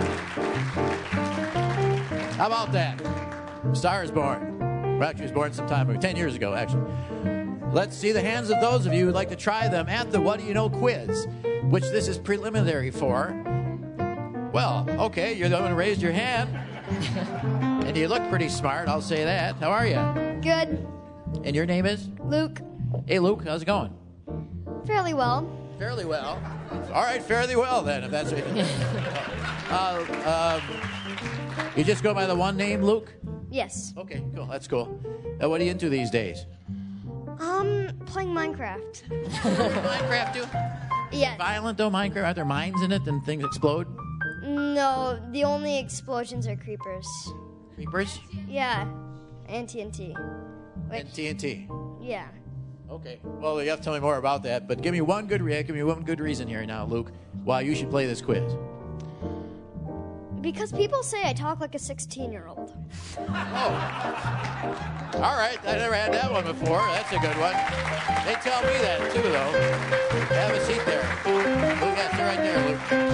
How about that? Star is born. Well, actually, he was born some time ago, ten years ago, actually. Let's see the hands of those of you who'd like to try them at the What Do You Know quiz, which this is preliminary for. Well, okay, you're the one who raised your hand. And you look pretty smart, I'll say that. How are you? Good. And your name is? Luke. Hey, Luke, how's it going? Fairly well. Fairly well. All right, fairly well then, if that's what you uh, um, You just go by the one name, Luke? Yes. Okay, cool. That's cool. Uh, what are you into these days? Um, playing Minecraft. Minecraft, too? Yes. Violent, though, Minecraft? Are there mines in it and things explode? No, the only explosions are creepers. Creepers? Yeah. And T N T. Which, And T N T. yeah. Okay. Well, you have to tell me more about that, but give me one good re- give me one good reason here now, Luke, why you should play this quiz. Because people say I talk like a sixteen-year-old. Oh. All right. I never had that one before. That's a good one. They tell me that, too, though. Have a seat there. Luke, that's right there,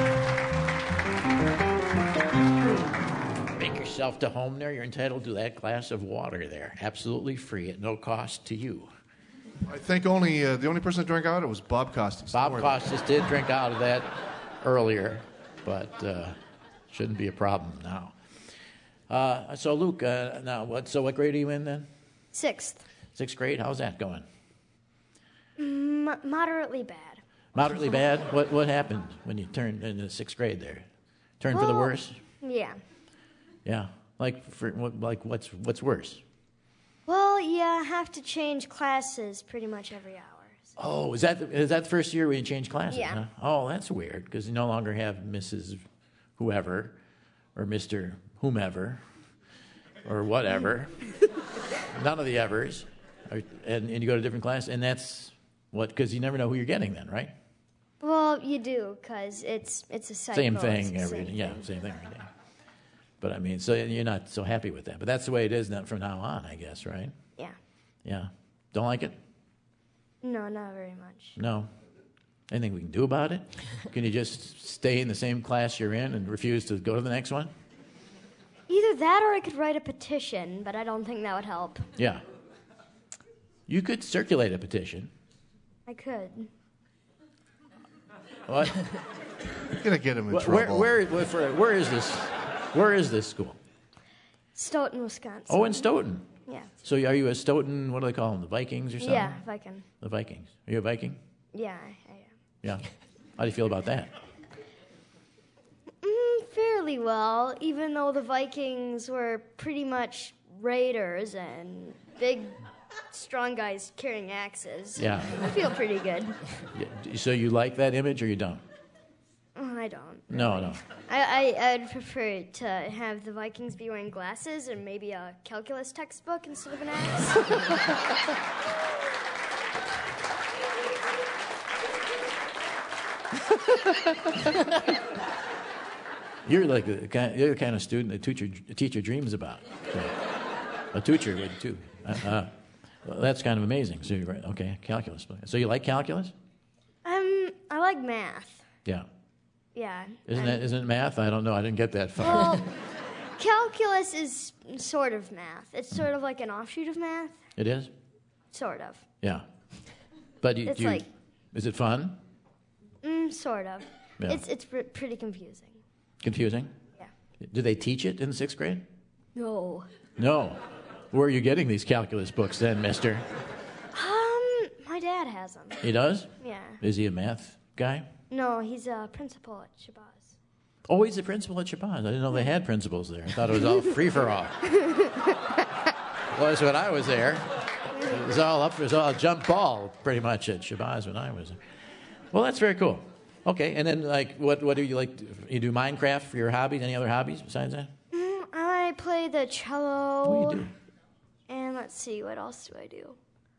Luke. Make yourself to home there. You're entitled to that glass of water there. Absolutely free at no cost to you. I think only uh, the only person that drank out of it was Bob Costas. Don't Bob worry about Costas did drink out of that earlier, but uh, shouldn't be a problem now. Uh, so, Luke, uh, now what? So, what grade are you in then? Sixth. Sixth grade. How's that going? M- moderately bad. Moderately bad. What What happened when you turned into sixth grade? There, turned for the Well, worse. Yeah. Yeah. Like for what? Like what's What's worse? Well, you have to change classes pretty much every hour. Oh, is that the, is that the first year when you changed classes? Yeah. Huh? Oh, that's weird because you no longer have Missus Whoever or Mister Whomever or whatever. None of the evers, Or- and, and you go to a different class, and that's what because you never know who you're getting then, right? Well, you do, because it's it's a cycle. Same It's thing the every same yeah, thing. same thing every day. But I mean, so you're not so happy with that. But that's the way it is now, from now on, I guess, right? Yeah. Yeah. Don't like it? No, not very much. No. Anything we can do about it? Can you just stay in the same class you're in and refuse to go to the next one? Either that or I could write a petition, but I don't think that would help. Yeah. You could circulate a petition. I could. What? You're gonna get him in Where, trouble. where, where, for, where is this? Where is this school? Stoughton, Wisconsin. Oh, in Stoughton. Yeah. So are you a Stoughton? What do they call them? The Vikings or something? Yeah, Viking. The Vikings. Are you a Viking? Yeah, I, I am. Yeah. How do you feel about that? Mm, fairly well, even though the Vikings were pretty much raiders and big, strong guys carrying axes. Yeah. I feel pretty good. Yeah, so you like that image or you don't? Oh, I don't. No, no. I, I, I'd prefer to have the Vikings be wearing glasses and maybe a calculus textbook instead of an axe. You're like the kind, you're the kind of student a teacher, a teacher dreams about. So, a teacher would too. Uh, uh, well, that's kind of amazing. So you're right. Okay, calculus. So you like calculus? Um, I like math. Yeah. Yeah. Isn't I'm- that isn't it math? I don't know. I didn't get that far. Well, calculus is sort of math. It's sort of like an offshoot of math. It is. Sort of. Yeah. But you, It's do you, like- is it fun? Mm, sort of. Yeah. It's it's pr- pretty confusing. Confusing? Yeah. Do they teach it in sixth grade? No. No. Where are you getting these calculus books then, mister? Um, my dad has them. He does? Yeah. Is he a math guy? No, he's a principal at Shabazz. Oh, he's a principal at Shabazz. I didn't know they had principals there. I thought it was all free for all. Well, that's when I was there. It was all up. It was all jump ball pretty much at Shabazz when I was there. Well, that's very cool. Okay, and then like, what what do you like? You do Minecraft for your hobbies? Any other hobbies besides that? Mm, I play the cello. Oh, you do. And let's see, what else do I do?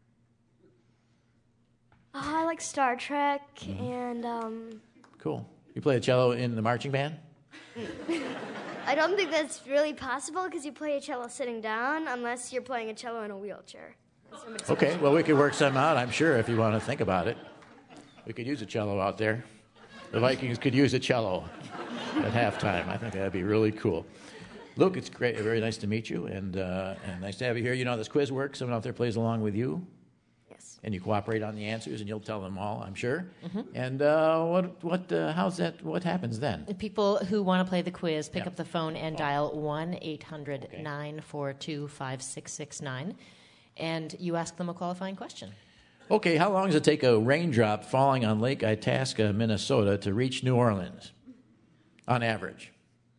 Uh, I like Star Trek Mm-hmm. and um, Cool. You play the cello in the marching band? I don't think that's really possible because you play a cello sitting down unless you're playing a cello in a wheelchair. Somebody's- Okay, well, we could work some out, I'm sure, if you want to think about it. We could use a cello out there. The Vikings could use a cello at halftime. I think that'd be really cool. Luke, it's great. Very nice to meet you, and, uh, and nice to have you here. You know how this quiz works. Someone out there plays along with you. Yes. And you cooperate on the answers, and you'll tell them all, I'm sure. And uh, what, what, uh, how's that? What happens then? People who want to play the quiz, pick Yeah. up the phone and dial one eight hundred nine four two five six six nine, and you ask them a qualifying question. Okay, how long does it take a raindrop falling on Lake Itasca, Minnesota, to reach New Orleans, on average?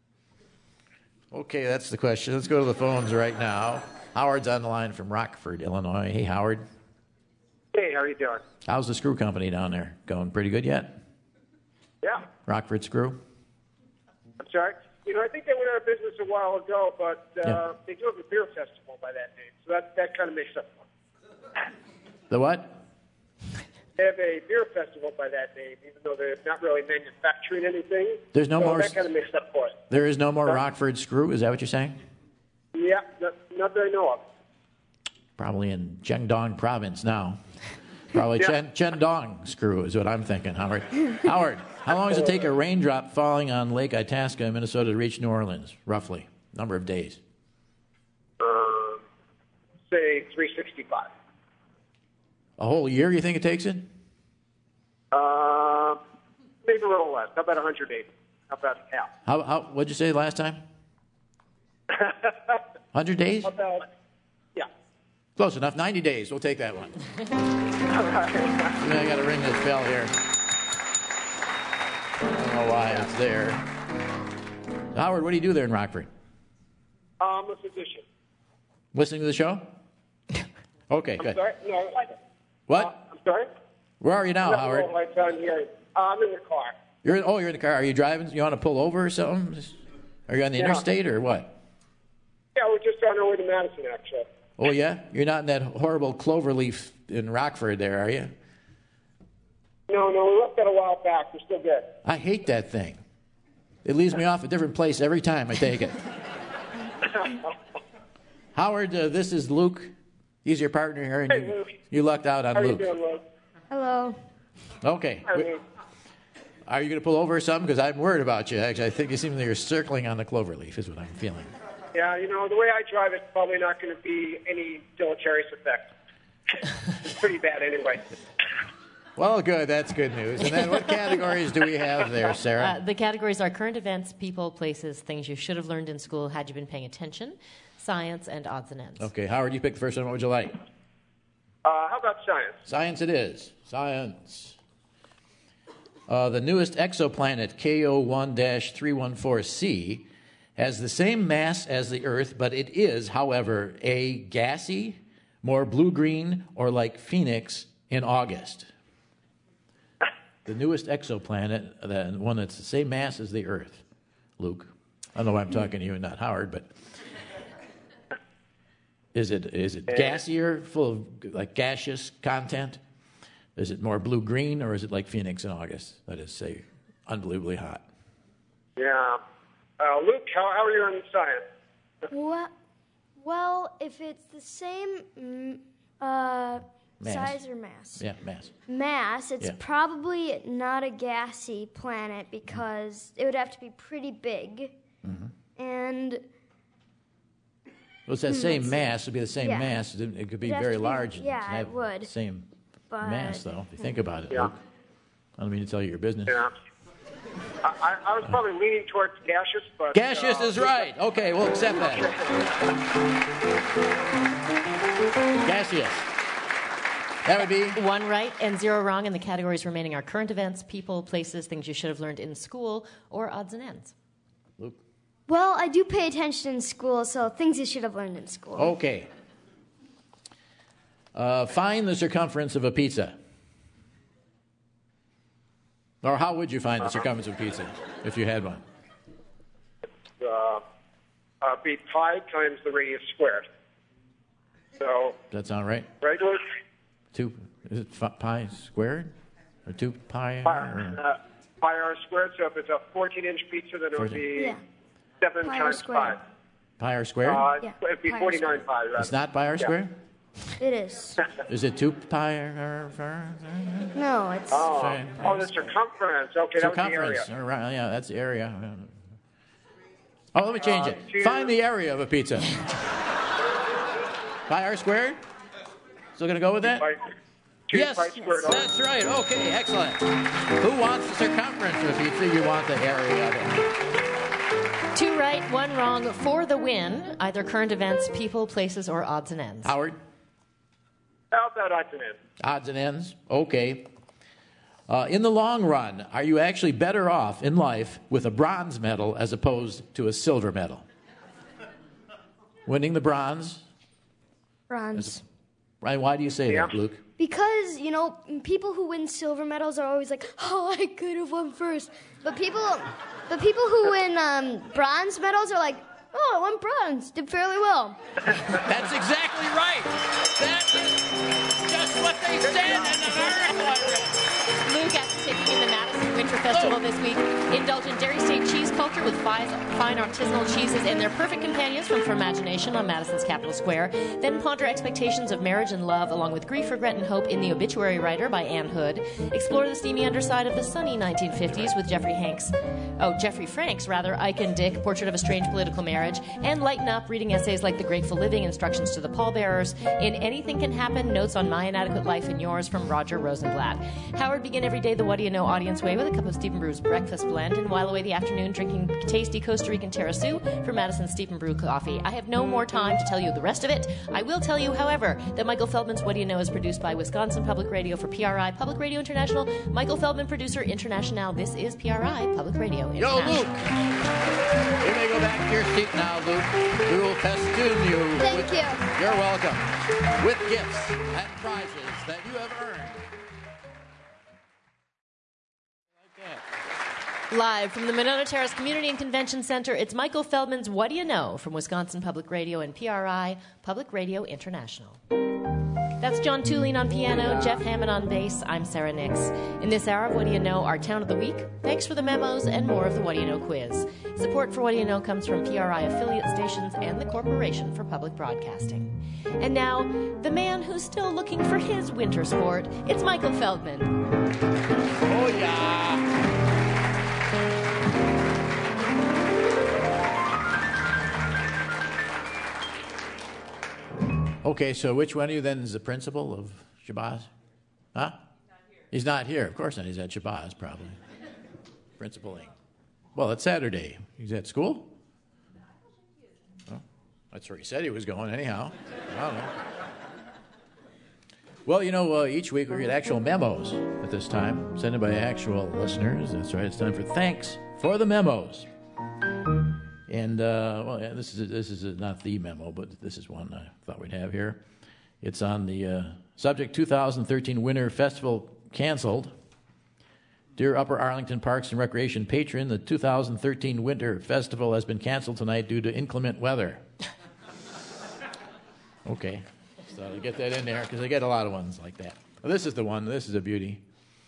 Okay, that's the question. Let's go to the phones right now. Howard's on the line from Rockford, Illinois. Hey, Howard. Hey, how are you doing? How's the screw company down there? Going pretty good yet? Yeah. Rockford Screw? I'm sorry. You know, I think they went out of business a while ago, but uh, Yeah. they do have a beer festival by that name, so that that kind of makes up for it. The what? They have a beer festival by that name, even though they're not really manufacturing anything. There's no so more- That kind of makes up for it. There is no more Huh? Rockford Screw? Is that what you're saying? Yeah, not, not that I know of. Probably in Jiangdong province now. Probably Yeah. Chen, Chendong Screw is what I'm thinking, Howard. Howard, how long does it take a raindrop falling on Lake Itasca, Minnesota, to reach New Orleans, roughly? Number of days? Um, say three sixty-five. A whole year, you think it takes it? Uh, maybe a little less. How about one hundred eighty? How about half? How, how, what'd you say last time? one hundred days? How about, yeah. Close enough. ninety days. We'll take that one. I got to ring this bell here. I don't know why it's there. Howard, what do you do there in Rockford? I'm a physician. Listening to the show? Okay, I'm good. sorry? No, I, What? I'm sorry? Where are you now, No, Howard? no, lights on here. Uh, I'm in the car. You're in, oh, you're in the car. Are you driving? You want to pull over or something? Are you on the Yeah. interstate or what? Yeah, we're just on our way to Madison, actually. Oh, yeah? You're not in that horrible cloverleaf in Rockford there, are you? No, no, we left that a while back. We're still good. I hate that thing. It leaves me off a different place every time I take it. Howard, uh, this is Luke. He's your partner here, and Hey, you, Luke. you lucked out on How are you Luke. doing, Luke? Hello. Okay. How are you? Are you going to pull over or something? Because I'm worried about you. Actually, I think you seem like you're circling on the cloverleaf is what I'm feeling. Yeah, you know, the way I drive, it's probably not going to be any deleterious effect. It's pretty bad anyway. Well, good. That's good news. And then what categories do we have there, Sarah? Uh, the categories are current events, people, places, things you should have learned in school had you been paying attention, science, and odds and ends. Okay, Howard, you picked the first one. What would you like? Uh, how about science? Science it is. Science. Uh, the newest exoplanet, K O one dash three one four c, has the same mass as the Earth, but it is, however, A, gassy, more blue-green, or like Phoenix in August. The newest exoplanet, the one that's the same mass as the Earth. Luke, I don't know why I'm talking to you and not Howard, but is it is it gassier, full of like gaseous content? Is it more blue-green, or is it like Phoenix in August? That is, say, unbelievably hot. Yeah. Uh, Luke, how, how are you in science? Well, well, if it's the same mm, uh, Mass. size or mass, Yeah, mass. mass, it's Yeah. probably not a gassy planet because it would have to be pretty big. Mm-hmm. And Well, it's that Hmm, same let's see. mass. It'd be the same Yeah. mass. It it could be It'd have very to be- large. and yeah, have it would. the Same But- mass, though, if you think about it. Yeah. Luke. I don't mean to tell you your business. Yeah. I, I, I was probably leaning towards gaseous, but... Gaseous uh, is right. Okay, we'll accept that. Gaseous. That would be One right and zero wrong, and the categories remaining are current events, people, places, things you should have learned in school, or odds and ends. Luke. well, I do pay attention in school, so things you should have learned in school. Okay. Uh, find the circumference of a pizza. Or how would you find the circumference of a pizza if you had one? Uh, uh, be pi times the radius squared. So, Does that sound right? right, Luke? Two, is it fi- pi squared? Or two pi? Pi, or- uh, pi r squared. So if it's a fourteen-inch pizza, then it would fourteen. be Yeah. seven Pi r times squared. pi. Pi r squared? Uh, Yeah, it'd be pi r forty-nine pi. Rather. It's not pi r Yeah. squared? It is. Is it two pi r? r- No, it's Oh, Sorry. oh, the circumference. Okay, that was the Circumference. area. Or, right, yeah, that's the area. Oh, let me change Uh, it. two- Find the area of a pizza. Pi r squared? Still going to go with that? Pi, two Yes, pi squared. Oh, that's right. Okay, excellent. Who wants the circumference of a pizza? You want the area of it. Two right, one wrong for the win, either current events, people, places, or odds and ends. Howard? How about odds and ends? Odds and ends? Okay. Uh, in the long run, are you actually better off in life with a bronze medal as opposed to a silver medal? Winning the bronze? bronze. Right? Why do you say Yeah. that, Luke? Because, you know, people who win silver medals are always like, oh, I could have won first. But people, but people who win um, bronze medals are like, oh, I won bronze, did fairly well. That's exactly right. That is just what they said in an article I read. Luke, after taking in the Madison Winter Festival this week, indulge in Dairy State cheese culture with fine, fine artisanal cheeses and their perfect companions from Imagination on Madison's Capitol Square. Then ponder expectations of marriage and love, along with grief, regret, and hope in The Obituary Writer by Anne Hood. Explore the steamy underside of the sunny nineteen fifties with Jeffrey Hanks, oh, Jeffrey Franks, rather, Ike and Dick, Portrait of a Strange Political Marriage, and lighten up reading essays like The Grateful Living, Instructions to the Pallbearers, in Anything Can Happen, Notes on My Inadequate Life and Yours from Roger Rosenblatt. Howard begin every day the What Do You Know audience way with a cup of Stephen Brew's breakfast blend and while away the afternoon drinking tasty Costa Rican Terrasu from Madison's Stephen Brew coffee. I have no more time to tell you the rest of it. I will tell you, however, that Michael Feldman's What Do You Know is produced by Wisconsin Public Radio for P R I, Public Radio International. Michael Feldman, producer, International. This is P R I, Public Radio Yo, International. Luke. You may go back to your seat now, Luke. We will festoon you. Thank with, you. You're welcome. With gifts and prizes that you have earned. Like that. Live from the Monona Terrace Community and Convention Center, it's Michael Feldman's What Do You Know from Wisconsin Public Radio and P R I, Public Radio International. That's John Tulane on piano, Jeff Hammond on bass. I'm Sarah Nix. In this hour of What Do You Know, our Town of the Week, thanks for the memos, and more of the What Do You Know quiz. Support for What Do You Know comes from P R I affiliate stations and the Corporation for Public Broadcasting. And now, the man who's still looking for his winter sport, it's Michael Feldman. Oh, yeah. Okay, so which one of you then is the principal of Shabazz? Huh? He's not here. He's not here. Of course not. He's at Shabazz, probably. Principaling. Well, it's Saturday. He's at school? Well, that's where he said he was going anyhow. I don't know. Well, you know, uh, each week we get actual memos at this time, sent in by actual listeners. That's right. It's time for Thanks for the Memos. And, uh, well, yeah, this is this is not the memo, but this is one I thought we'd have here. It's on the uh, subject two thousand thirteen Winter Festival canceled. Dear Upper Arlington Parks and Recreation patron, the two thousand thirteen Winter Festival has been canceled tonight due to inclement weather. Okay. So I'll get that in there because I get a lot of ones like that. Well, this is the one. This is a beauty.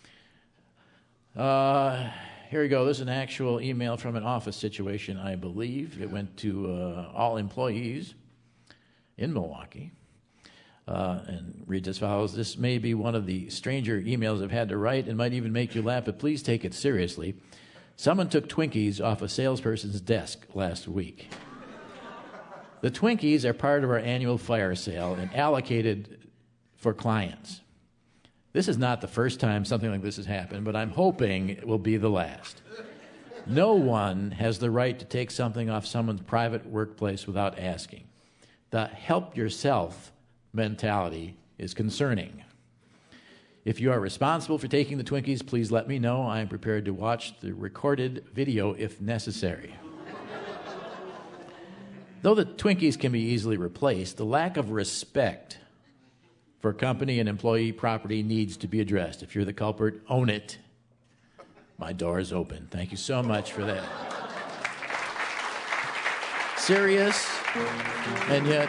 Uh, here we go. This is an actual email from an office situation, I believe. It went to uh, all employees in Milwaukee. Uh, and reads as follows. This may be one of the stranger emails I've had to write and might even make you laugh, but please take it seriously. Someone took Twinkies off a salesperson's desk last week. The Twinkies are part of our annual fire sale and allocated for clients. This is not the first time something like this has happened, but I'm hoping it will be the last. No one has the right to take something off someone's private workplace without asking. The help yourself mentality is concerning. If you are responsible for taking the Twinkies, please let me know. I am prepared to watch the recorded video if necessary. Though the Twinkies can be easily replaced, the lack of respect for company and employee property needs to be addressed. If you're the culprit, own it. My door is open. Thank you so much for that. Serious, and yet,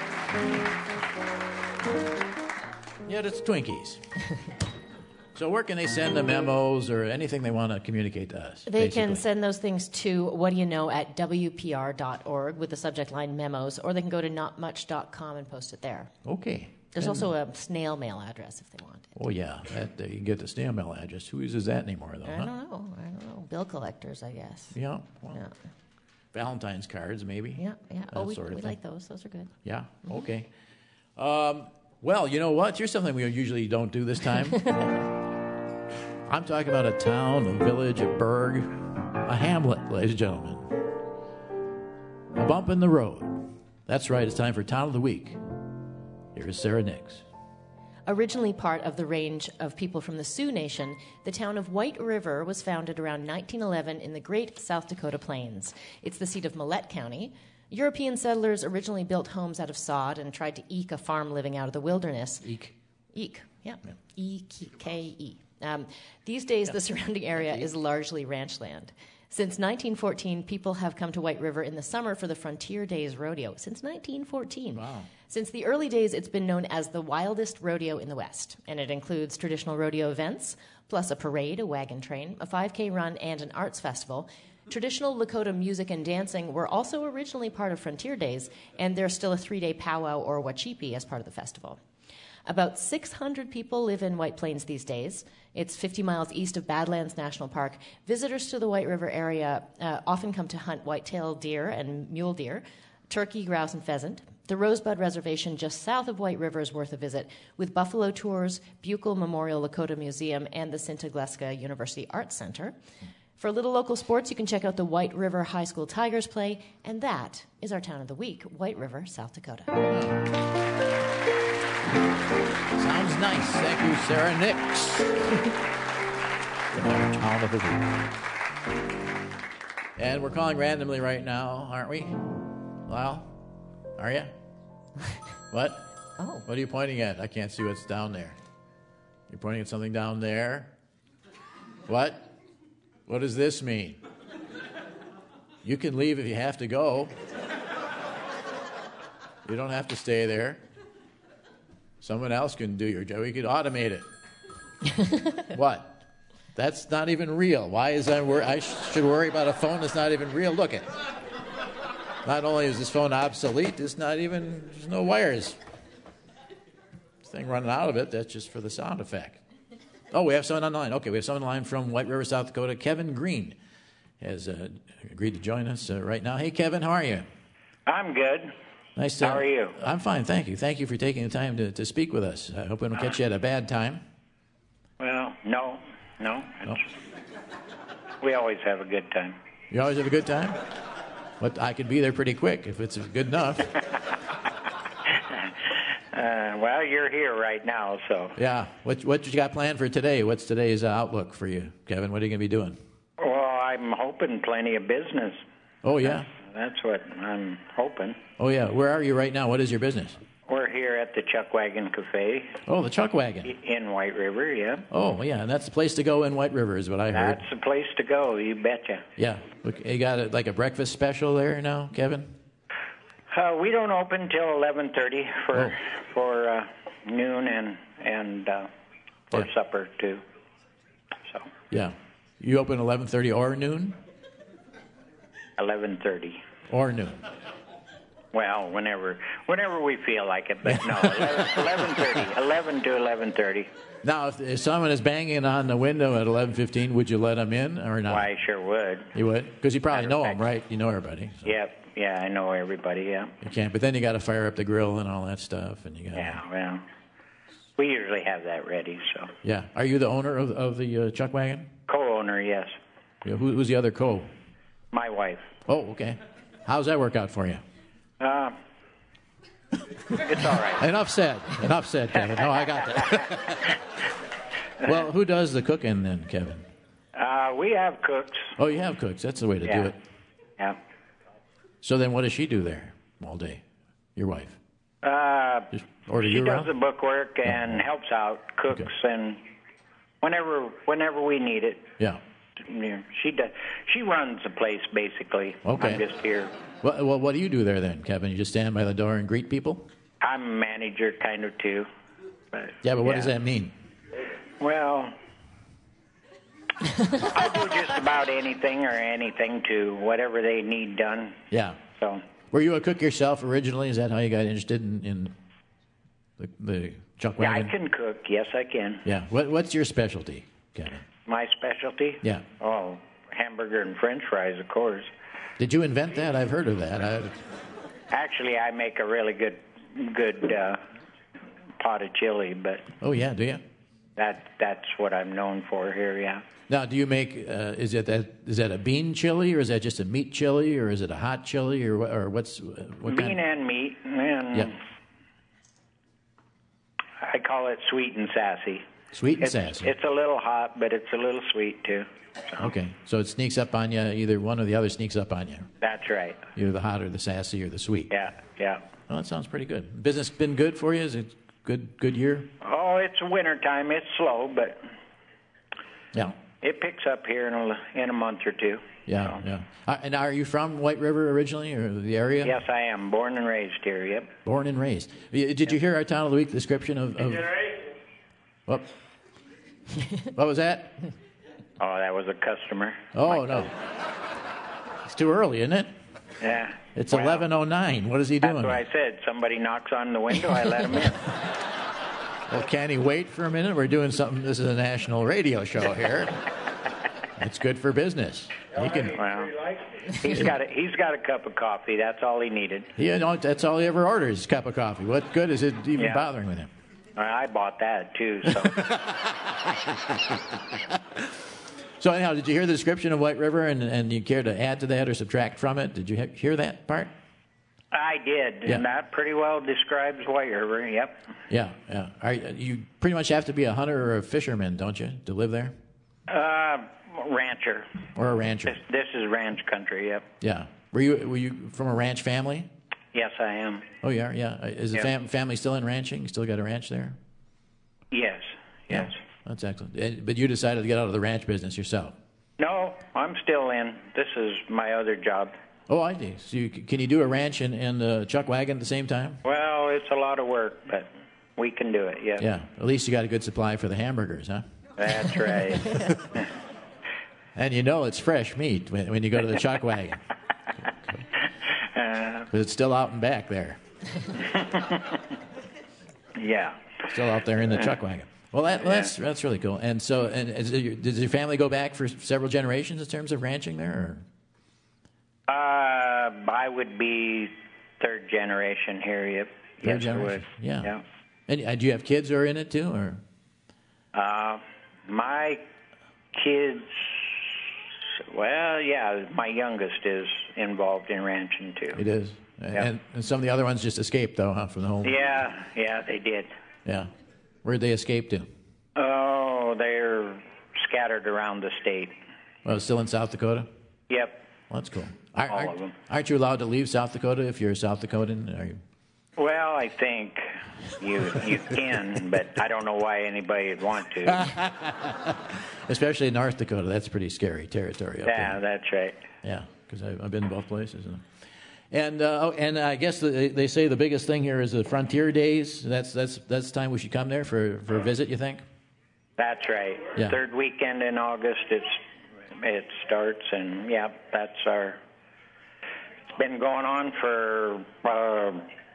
yet it's Twinkies. So where can they send the memos or anything they want to communicate to us? They basically? can send those things to what do you know at W P R dot org with the subject line memos, or they can go to not much dot com and post it there. Okay. There's And- also a snail mail address if they want it. Oh, yeah. That, uh, you can get the snail mail address. Who uses that anymore, though? I huh? don't know. I don't know. Bill collectors, I guess. Yeah. Well, Yeah. Valentine's cards, maybe. Yeah, yeah. That Oh, we, sort of we thing. like those. Those are good. Yeah. Okay. Um, well, you know what? Here's something we usually don't do this time. I'm talking about a town, a village, a burg, a hamlet, ladies and gentlemen. A bump in the road. That's right. It's time for Town of the Week. Here's Sarah Nix. Originally part of the range of people from the Sioux Nation, the town of White River was founded around nineteen eleven in the Great South Dakota Plains. It's the seat of Millette County. European settlers originally built homes out of sod and tried to eke a farm living out of the wilderness. Eke. Eke, yeah. E K E. Um, these days, the surrounding area is largely ranch land. Since nineteen fourteen, people have come to White River in the summer for the Frontier Days Rodeo. Since nineteen fourteen. Wow. Since the early days, it's been known as the wildest rodeo in the West, and it includes traditional rodeo events, plus a parade, a wagon train, a five K run, and an arts festival. Traditional Lakota music and dancing were also originally part of Frontier Days, and there's still a three-day powwow or wachipi as part of the festival. About six hundred people live in White Plains these days. It's fifty miles east of Badlands National Park. Visitors to the White River area uh, often come to hunt white-tailed deer and mule deer, turkey, grouse, and pheasant. The Rosebud Reservation just south of White River is worth a visit, with buffalo tours, Buccal Memorial Lakota Museum, and the Sinta Gleska University Arts Center. For little local sports, you can check out the White River High School Tigers play, and that is our Town of the Week, White River, South Dakota. Sounds nice. Thank you, Sarah Nix. Our Town of the Week. And we're calling randomly right now, aren't we? Lyle? Are you? What? Oh. What are you pointing at? I can't see what's down there. You're pointing at something down there? What? What does this mean? You can leave if you have to go. You don't have to stay there. Someone else can do your job. We could automate it. What? That's not even real. Why is that? Wor- I sh- should worry about a phone that's not even real. Look it. Not only is this phone obsolete, it's not even, there's no wires. This thing running out of it, that's just for the sound effect. Oh, we have someone online. Okay, we have someone online from White River, South Dakota. Kevin Green has uh, agreed to join us uh, right now. Hey, Kevin, how are you? I'm good. Nice to, How are you? I'm fine, thank you. Thank you for taking the time to, to speak with us. I hope we don't catch you at a bad time. Well, no, no. No? We always have a good time. You always have a good time? But I could be there pretty quick if it's good enough. Uh, well, you're here right now, so. Yeah. What what you got planned for today? What's today's uh, outlook for you, Kevin? What are you going to be doing? Well, I'm hoping plenty of business. Oh, yeah? That's what I'm hoping. Oh, yeah. Where are you right now? What is your business? We're here at the Chuck Wagon Cafe. Oh, the Chuck Wagon. In White River, yeah. Oh, yeah. And that's the place to go in White River is what I heard. That's the place to go, you betcha. Yeah. Look, you got a, like a breakfast special there now, Kevin? Uh, we don't open till eleven thirty for Oh. for uh, noon and and uh, for Yeah. supper too. So Yeah. You open eleven thirty or noon? eleven thirty. Or noon. Well, whenever whenever we feel like it, but no, eleven thirty, eleven to eleven thirty. Now, if, if someone is banging on the window at eleven fifteen, would you let them in or not? Why, I sure would. You would? Because you probably Matter of know them, fact. right? You know everybody. So Yep, yeah, I know everybody. Yeah, you can't. But then you got to fire up the grill and all that stuff, and you got. yeah. Well, we usually have that ready. So Yeah. Are you the owner of of the uh, Chuck Wagon? co-owner, yes, Yeah, who, who's the other co? my wife. Oh, okay. How's that work out for you? Uh, it's all right. Enough said. Enough said, Kevin. No, I got that. Well, who does the cooking then, Kevin? Uh, we have cooks. Oh, you have cooks. That's the way to Yeah. do it. Yeah. So then what does she do there all day? Your wife? Uh, Just order she you does around? the bookwork and helps out, cooks, and whenever whenever we need it, Yeah. you know, she does. She runs the place basically. Okay. I'm just here. Well, well, what do you do there then, Kevin? You just stand by the door and greet people? I'm a manager kind of too. But, Yeah, but what does that mean? Well, I do just about anything or anything to whatever they need done. Yeah. So Were you a cook yourself originally? Is that how you got interested in, in the, the Chuck yeah, I Wagon? can cook. Yes, I can. Yeah. What, what's your specialty, Kevin? My specialty? Yeah. Oh, hamburger and French fries, of course. Did you invent that? I've heard of that. I, Actually, I make a really good, good uh, pot of chili, but oh, yeah, do you? that that's what I'm known for here. Yeah. Now, do you make, uh, is, it that, is that a bean chili, or is that just a meat chili, or is it a hot chili, or, what- or what's, what Bean kind? and meat, and Yeah. I call it sweet and sassy. Sweet and It's, sassy. it's a little hot, but it's a little sweet too. Okay, so it sneaks up on you, either one or the other sneaks up on you. That's right. Either the hot or the sassy or the sweet. Yeah, yeah. Well, that sounds pretty good. Business been good for you? Is it good good year? Oh, it's winter time. It's slow, but Yeah, it picks up here in a, in a month or two. yeah, yeah. Uh, and are you from White River originally, or the area? Yes, I am. Born and raised here, yep. Born and raised. Y- Did you hear our Town of the Week description of... of what? What was that? Oh, that was a customer. Oh, no. It's too early, isn't it? Yeah. It's Well, eleven oh nine. What is he That's doing? what I said. Somebody knocks on the window, I let him in. Well, can he wait for a minute? We're doing something. This is a national radio show here. It's good for business. He can. Well, he's got a, he's got a cup of coffee. That's all he needed. He, you know, that's all he ever orders, is a cup of coffee. What good is it even Yeah. bothering with him? I bought that too. So So anyhow, did you hear the description of White River, and, and you care to add to that or subtract from it? Did you he- hear that part? I did, Yeah. and that pretty well describes White River. Yep. Yeah, yeah. Are, you pretty much have to be a hunter or a fisherman, don't you, to live there? Uh, rancher. Or a rancher? This, this is ranch country. Yep. Yeah. Were you were you from a ranch family? Yes, I am. Oh, yeah, yeah. Is the Yeah. fam- family still in ranching? You still got a ranch there? Yes. Yes. That's excellent. Eh, But you decided to get out of the ranch business yourself. No, I'm still in. This is my other job. Oh, I see. So you, can you do a ranch and, and a Chuck Wagon at the same time? Well, it's a lot of work, but we can do it. Yeah. Yeah. At least you got a good supply for the hamburgers, huh? That's right. And you know it's fresh meat when, when you go to the Chuck Wagon. Uh, Because it's still out and back there. yeah. Still out there in the Chuck Wagon. Well, that, well, that's that's really cool. And so, and is it your, does your family go back for several generations in terms of ranching there? Or? Uh, I would be third generation here. Yep. Third yes, generation. I would. Yeah. Yeah. And uh, do you have kids who are in it too, or? Uh, my kids, well, yeah, my youngest is involved in ranching too. It is. And, and some of the other ones just escaped, though, huh, from the home? Yeah, yeah, they did. Yeah. Where'd they escape to? Oh, they're scattered around the state. Well, still in South Dakota? Yep. Well, that's cool. Aren't, All aren't, of them. Aren't you allowed to leave South Dakota if you're a South Dakotan? Are you? Well, I think you you can, but I don't know why anybody would want to. Especially in North Dakota. That's pretty scary territory up Yeah, there. that's right. Yeah, because I've been in both places. And and, uh, oh, and I guess the, they say the biggest thing here is the Frontier Days. That's that's that's the time we should come there for, for a visit, you think? That's right. Yeah. Third weekend in August, it's it starts, and yeah, that's our. It's been going on for uh,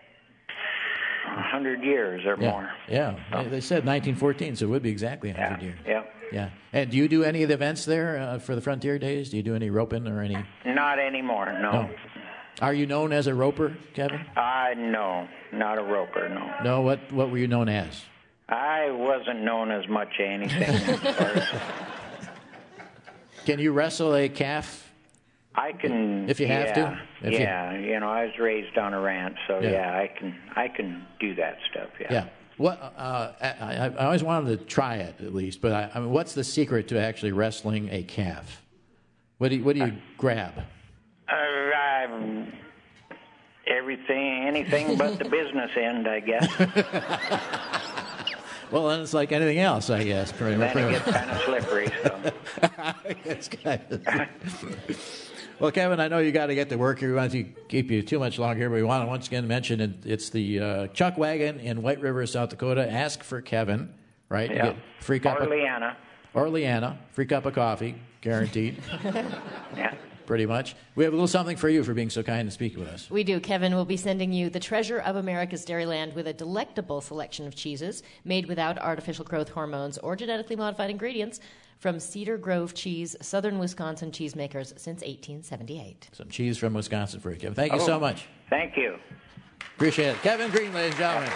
a hundred years or Yeah. more. Yeah, So, they, they said nineteen fourteen, so it would be exactly one hundred yeah, years. yeah. Yeah. And do you do any of the events there uh, for the Frontier Days? Do you do any roping or any? Not anymore. No. No. Are you known as a roper, Kevin? Uh, no, not a roper. No. No. What What were you known as? I wasn't known as much anything. as far as, Can you wrestle a calf? I can. If you have yeah, to? If you- yeah. You... know, I was raised on a ranch, so Yeah. yeah, I can. I can do that stuff. Yeah. Yeah. What? Uh, I, I I always wanted to try it at least, but I, I mean, what's the secret to actually wrestling a calf? What do you, What do you grab? Uh, I'm everything, anything but the business end, I guess. Well, then it's like anything else, I guess. Pretty much. Then it gets kind of slippery. So. It's kind of. Well, Kevin, I know you got to get to work here. We want to keep you too much longer here, but we want to once again mention it, it's the uh, Chuck Wagon in White River, South Dakota. Ask for Kevin, right? You Yeah. get free cup Or of, Leanna. or Leanna, free cup of coffee, guaranteed. Yeah. Pretty much. We have a little something for you for being so kind to speak with us. We do. Kevin will be sending you the treasure of America's Dairyland with a delectable selection of cheeses made without artificial growth hormones or genetically modified ingredients from Cedar Grove Cheese, Southern Wisconsin cheesemakers since eighteen seventy-eight. Some cheese from Wisconsin for you, Kevin. Thank you Oh, so much. Thank you. Appreciate it. Kevin Green, ladies and gentlemen.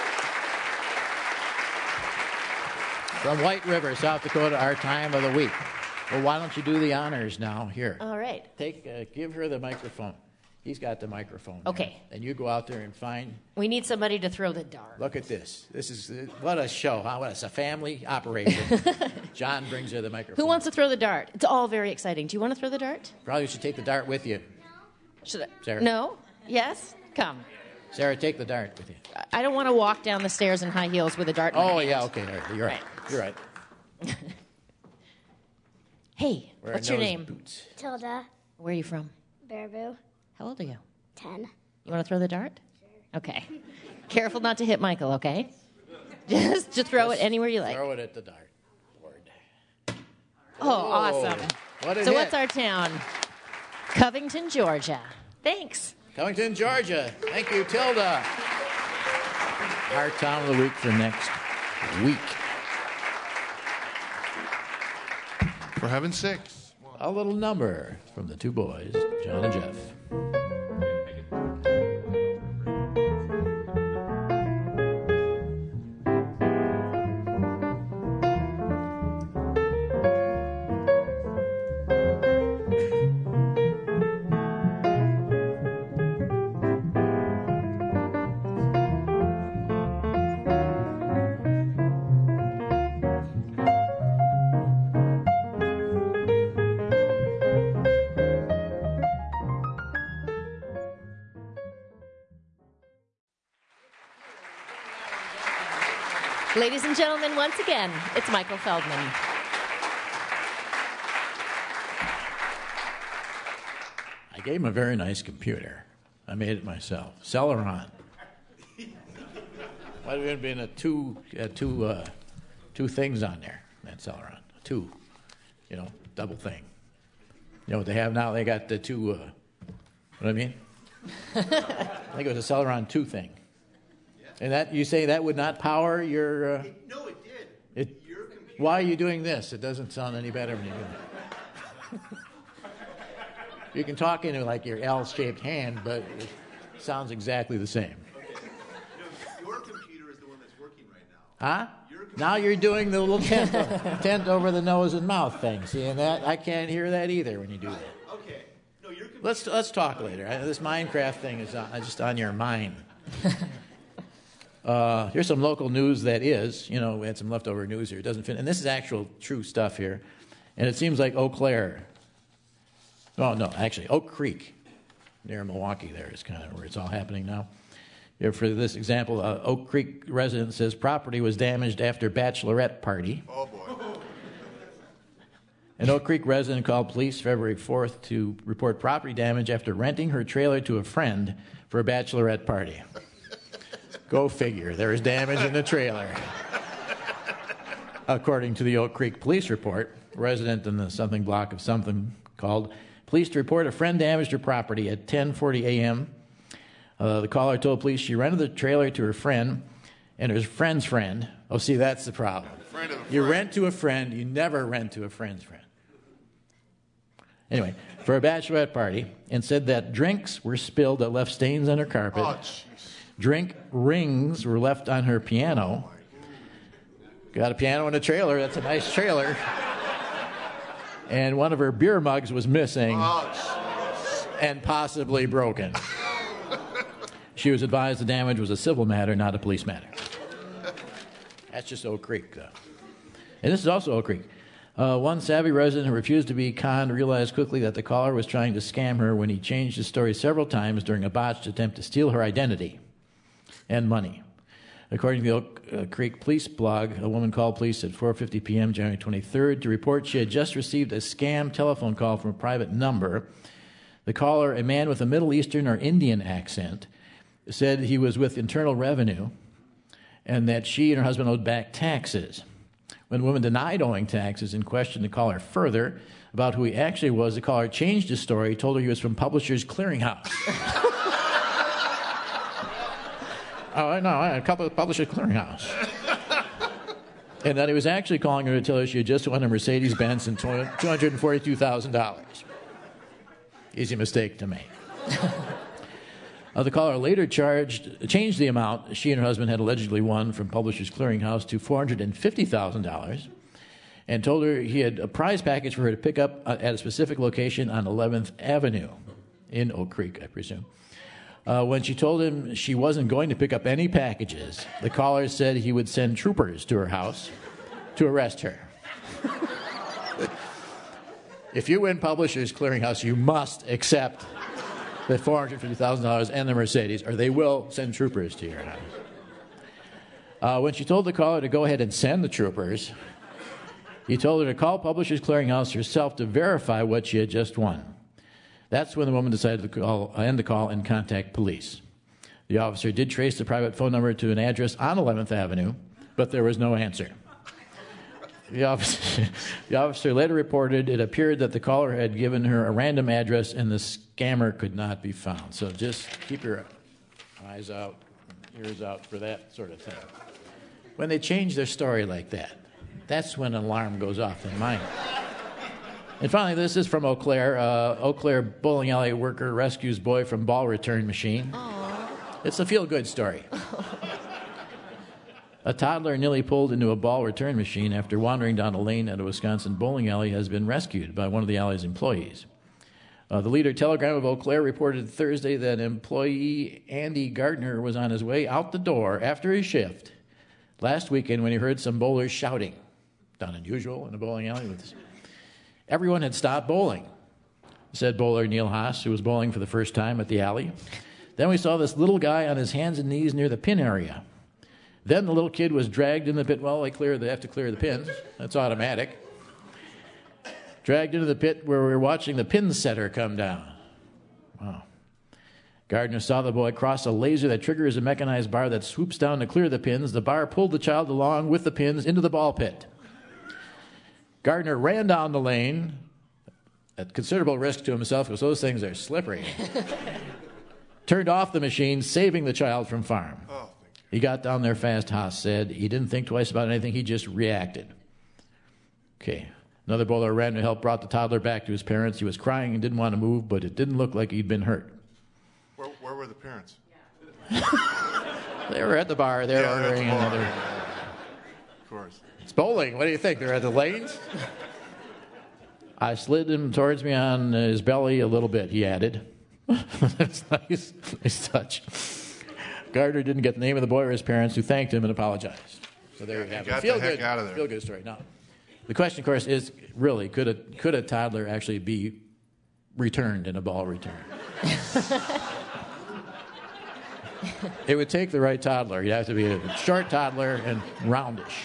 From White River, South Dakota, our time of the week. Well, why don't you do the honors now? Here. All right. Take, uh, give her the microphone. He's got the microphone. Okay. There. And you go out there and find. We need somebody to throw the dart. Look at this. This is uh, what a show. Huh? What, it's a family operation. John brings her the microphone. Who wants to throw the dart? It's all very exciting. Do you want to throw the dart? Probably should take the dart with you. Should I? Sarah. No? Yes? Come. Sarah, take the dart with you. I don't want to walk down the stairs in high heels with a dart in my Oh hand. yeah. Okay. All right. You're right. Right. You're right. Hey, Wear what's your nose name? Boots. Tilda, Where are you from? Baraboo, How old are you? ten. You want to throw the dart? Okay. Careful not to hit Michael, okay? Just to throw it anywhere you like. Throw it at the dart board. Oh, awesome. What a So hit. what's our town? Covington, Georgia. Thanks. Covington, Georgia. Thank you, Tilda. Our town of the week for next week. For heaven's sakes. A little number from the two boys, John and Jeff. Ladies and gentlemen, once again, it's Michael Feldman. I gave him a very nice computer. I made it myself. Celeron. Might have been a two, uh, two, uh, two things on there. That Celeron, two, you know, double thing. You know what they have now? They got the two. Uh, what I mean? I think it was a Celeron two thing. And that you say that would not power your. Uh, It, no, it did. it, Your computer. why are you doing this? It doesn't sound any better when you do it. You can talk into like your L-shaped hand, but Sounds exactly the same. Your computer is the one that's working right now. Huh? Now you're doing the little tent, tent over the nose and mouth thing. Seeing that? I can't hear that either when you do that. Okay. No, your computer. Let's let's talk later. This Minecraft thing is on, just on your mind. Uh, here's some local news that is. You know, we had some leftover news here. It doesn't fit, and this is actual true stuff here. And it seems like Eau Claire. Oh no, actually Oak Creek, near Milwaukee. There is kind of where it's all happening now. Here, for this example, uh, Oak Creek resident says property was damaged after bachelorette party. Oh, boy. An Oak Creek resident called police February fourth to report property damage after renting her trailer to a friend for a bachelorette party. Go figure. There is damage in the trailer. According to the Oak Creek police report, a resident in the something block of something called police to report a friend damaged her property at ten forty a.m. Uh, the caller told police she rented the trailer to her friend and her friend's friend. Oh, see, that's the problem. Friend of a You friend. rent to a friend, you never rent to a friend's friend. Anyway, for a bachelorette party, and said that drinks were spilled that left stains on her carpet. Oh, jeez. Drink rings were left on her piano. Got a piano in a trailer. That's a nice trailer. And one of her beer mugs was missing Oh, and possibly broken. She was advised the damage was a civil matter, not a police matter. That's just Oak Creek, though. And this is also Oak Creek. Uh, one savvy resident who refused to be conned realized quickly that the caller was trying to scam her when he changed his story several times during a botched attempt to steal her identity and money. According to the Oak uh, Creek Police blog, a woman called police at four fifty p.m. January twenty-third to report she had just received a scam telephone call from a private number. The caller, a man with a Middle Eastern or Indian accent, said he was with Internal Revenue and that she and her husband owed back taxes. When the woman denied owing taxes and questioned the caller further about who he actually was, the caller changed his story, told her he was from Publishers Clearinghouse. Oh, no, a couple of Publishers Clearinghouse. And that he was actually calling her to tell her she had just won a Mercedes-Benz and two hundred forty-two thousand dollars. Easy mistake to make. Uh, the caller later charged, changed the amount she and her husband had allegedly won from Publishers Clearinghouse to four hundred fifty thousand dollars and told her he had a prize package for her to pick up at a specific location on eleventh Avenue in Oak Creek, I presume. Uh, when she told him she wasn't going to pick up any packages, the caller said he would send troopers to her house to arrest her. If you win Publishers Clearinghouse, you must accept the four hundred fifty thousand dollars and the Mercedes, or they will send troopers to your house. Uh, when she told the caller to go ahead and send the troopers, he told her to call Publishers Clearinghouse herself to verify what she had just won. That's when the woman decided to call, end the call and contact police. The officer did trace the private phone number to an address on eleventh Avenue, but there was no answer. The officer, the officer later reported it appeared that the caller had given her a random address and the scammer could not be found. So just keep your eyes out, ears out for that sort of thing. When they change their story like that, that's when an alarm goes off in mine. And finally, this is from Eau Claire. Uh, Eau Claire bowling alley worker rescues boy from ball return machine. Aww. It's a feel-good story. A toddler nearly pulled into a ball return machine after wandering down a lane at a Wisconsin bowling alley has been rescued by one of the alley's employees. Uh, the Leader Telegram of Eau Claire reported Thursday that employee Andy Gardner was on his way out the door after his shift last weekend when he heard some bowlers shouting. Not unusual in a bowling alley. With Everyone had stopped bowling, said bowler Neil Haas, who was bowling for the first time at the alley. Then we saw this little guy on his hands and knees near the pin area. Then the little kid was dragged in the pit. Well, they clear. They have to clear the pins. That's automatic. Dragged into the pit where we were watching the pin setter come down. Wow. Gardner saw the boy cross a laser that triggers a mechanized bar that swoops down to clear the pins. The bar pulled the child along with the pins into the ball pit. Gardner ran down the lane at considerable risk to himself because those things are slippery. Turned off the machine, saving the child from farm. Oh, he got down there fast, Haas said. He didn't think twice about anything. He just reacted. Okay. Another bowler ran to help, brought the toddler back to his parents. He was crying and didn't want to move, but it didn't look like he'd been hurt. Where, where were the parents? They were at the bar. They were Yeah, they're at the ordering bar. another. Of course. It's bowling. What do you think? They're at the lanes? I slid him towards me on his belly a little bit, he added. That's nice. Nice touch. Gardner didn't get the name of the boy or his parents, who thanked him and apologized. So there you have it. got Feel the heck good. out of there. Feel good story. Now, the question, of course, is really could a could a toddler actually be returned in a ball return? It would take the right toddler. You'd have to be a short toddler and roundish.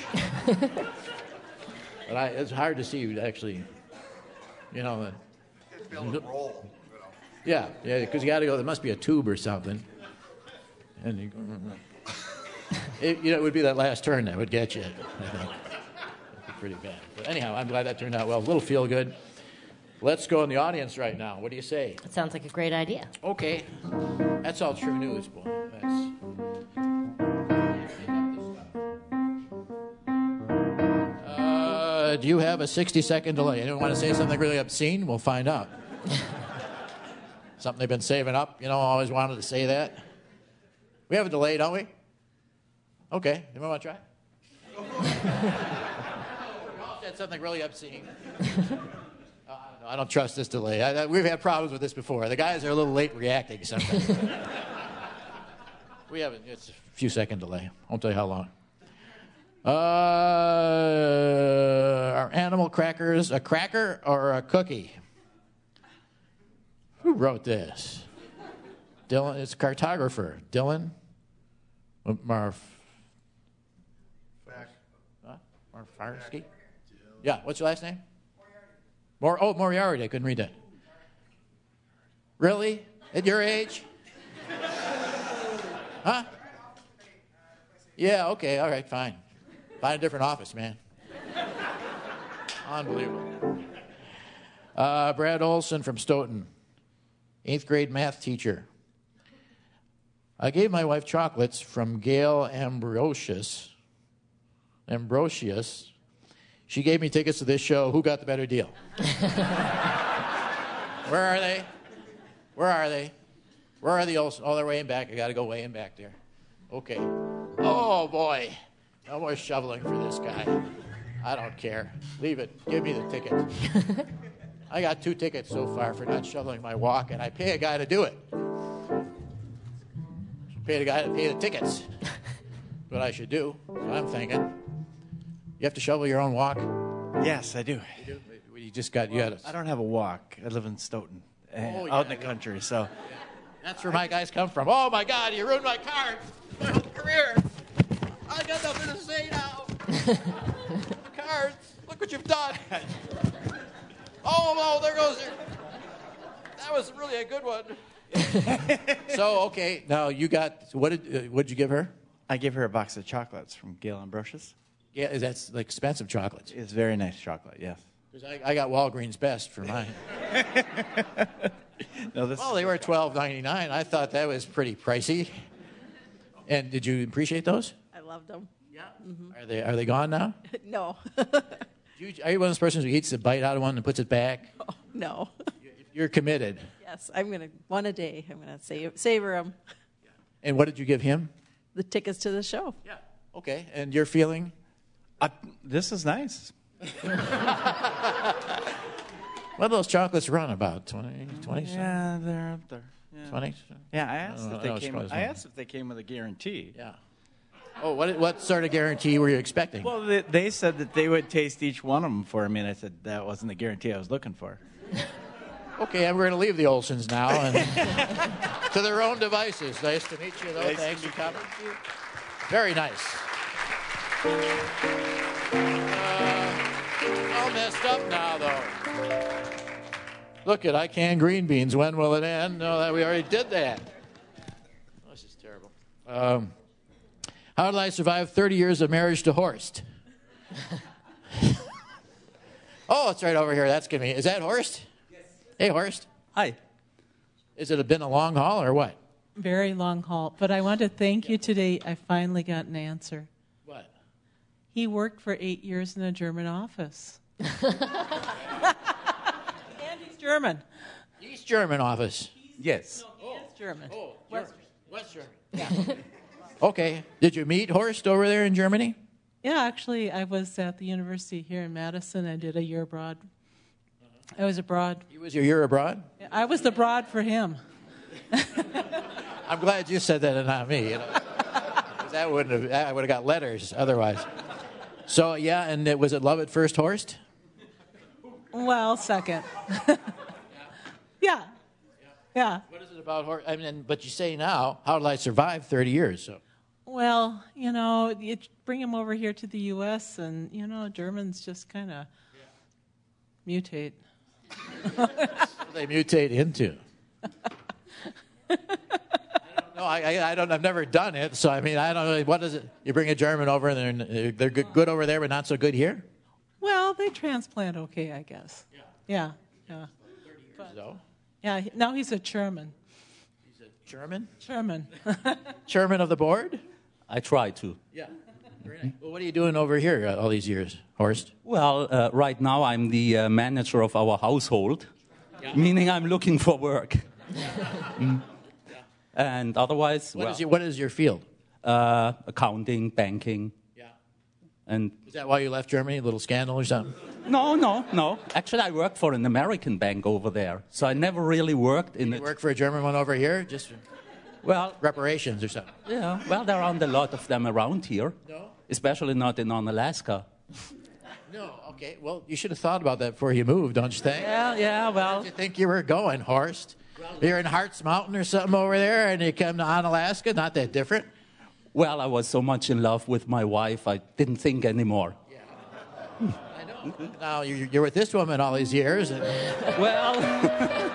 But I, it's hard to see you actually, you know. Be able to roll. Yeah, yeah, because you got to go. There must be a tube or something, and you, it, you know, it would be that last turn that would get you. I think it'd be pretty bad. But anyhow, I'm glad that turned out well. A little feel good. Let's go in the audience right now. What do you say? It sounds like a great idea. Okay, that's all true news, boy. That's. Uh, do you have a sixty second delay? Anyone want to say something really obscene? We'll find out. Something they've been saving up, you know, always wanted to say that. We have a delay, don't we? Okay, anyone want to try? We all said something really obscene. Uh, I don't know, I don't trust this delay. I, I, we've had problems with this before. The guys are a little late reacting sometimes. We haven't, it's a few second delay. I won't tell you how long. Uh, are animal crackers a cracker or a cookie? Who wrote this? Dylan, it's a cartographer. Dylan Marf. Huh? Marfarsky? Yeah, what's your last name? Mor- oh, Moriarty. I couldn't read that. Really? At your age? Huh? Yeah, okay, all right, fine. Find a different office, man. Unbelievable. Uh, Brad Olson from Stoughton. Eighth grade math teacher. I gave my wife chocolates from Gail Ambrosius. Ambrosius. She gave me tickets to this show. Who got the better deal? Where are they? Where are they? Where are the Olsen? Oh, they're way in back. I got to go way in back there. Okay. Oh, boy. No more shoveling for this guy. I don't care. Leave it. Give me the ticket. I got two tickets so far for not shoveling my walk, and I pay a guy to do it. Pay the guy to pay the tickets. What I should do, I'm thinking. You have to shovel your own walk? Yes, I do. You do? You just got, you had a... I don't have a walk. I live in Stoughton, uh, Oh, out yeah, in the country, so... That's where my guys come from. Oh, my God, you ruined my card. My whole career. I got nothing to say now. The cards. Look what you've done. Oh, no, there goes your... That was really a good one. So, okay, now you got... What did uh, what did you give her? I gave her a box of chocolates from Gail Ambrosius. Yeah, that's like expensive chocolates. It's very nice chocolate, yes. 'Cause I, I got Walgreens Best for mine. No, this Well, they were twelve ninety-nine. I thought that was pretty pricey. And did you appreciate those? I loved them. Yeah. Are they are they gone now? No. You, are you one of those persons who eats a bite out of one and puts it back? Oh, no. You're committed. Yes, I'm going to, one a day, I'm going to save, savor them. And what did you give him? The tickets to the show. Yeah. Okay. And your feeling? Uh, this is nice. What do those chocolates run about? twenty, twenty Yeah, they're up there. Yeah. twenty? Yeah, I asked Oh, if they no, came. surprise I me. asked if they came with a guarantee. Yeah. Oh, what what sort of guarantee were you expecting? Well, they, they said that they would taste each one of them for me, and I said that wasn't the guarantee I was looking for. Okay, and we're going to leave the Olsons now and to their own devices. Nice to meet you, though. Nice Thanks to for coming. Very nice. Uh, all messed up now, though. Look at I can green beans. When will it end? No, that we already did that. Oh, this is terrible. Um, how did I survive thirty years of marriage to Horst? Oh, it's right over here. That's gonna be. Is that Horst? Yes. Hey, Horst. Hi. Is it been a long haul or what? Very long haul. But I want to thank you today. I finally got an answer. What? He worked for eight years in a German office. And he's German. East German office. Yes. No, he is West German. Oh, West, West German. Yeah. Okay. Did you meet Horst over there in Germany? Yeah, actually, I was at the university here in Madison. I did a year abroad. I was abroad. He was your year abroad? I was the broad for him. I'm glad you said that and not me. You know? 'Cause that wouldn't have, I would have got letters otherwise. So, yeah, and it, was it love at first, Horst? Well, second. yeah. Yeah. What is it about Horst? I mean, but you say now, how did I survive thirty years? So. Well, you know, you bring him over here to the U S and, you know, Germans just kind of yeah. mutate. What do they mutate into? I don't know. I, I, I don't. I've never done it, so I mean, I don't know. What is it? You bring a German over, and they're they're good, good over there, but not so good here. Well, they transplant okay, I guess. Yeah. Yeah. Yeah. Thirty years though. Yeah. Now he's a German. He's a German. German. Chairman of the board. I try to. Yeah. Very nice. Well, what are you doing over here uh, all these years, Horst? Well, uh, right now I'm the uh, manager of our household, yeah. meaning I'm looking for work. mm. yeah. And otherwise, what, well, is your, what is your field? Uh, accounting, banking. Yeah. And is that why you left Germany? A little scandal or something? No, no, no. Actually, I worked for an American bank over there, so I never really worked in you it. You work for a German one over here, just for well reparations or something? Yeah. Well, there aren't a lot of them around here. No. Especially not in on Alaska. No, okay. Well, you should have thought about that before you moved, don't you think? Yeah, yeah, well. Where did you think you were going, Horst? You're in Hartz Mountain or something over there, and you come to on Alaska? Not that different? Well, I was so much in love with my wife, I didn't think anymore. Yeah. I know. Now, you're, you're with this woman all these years. And... Well...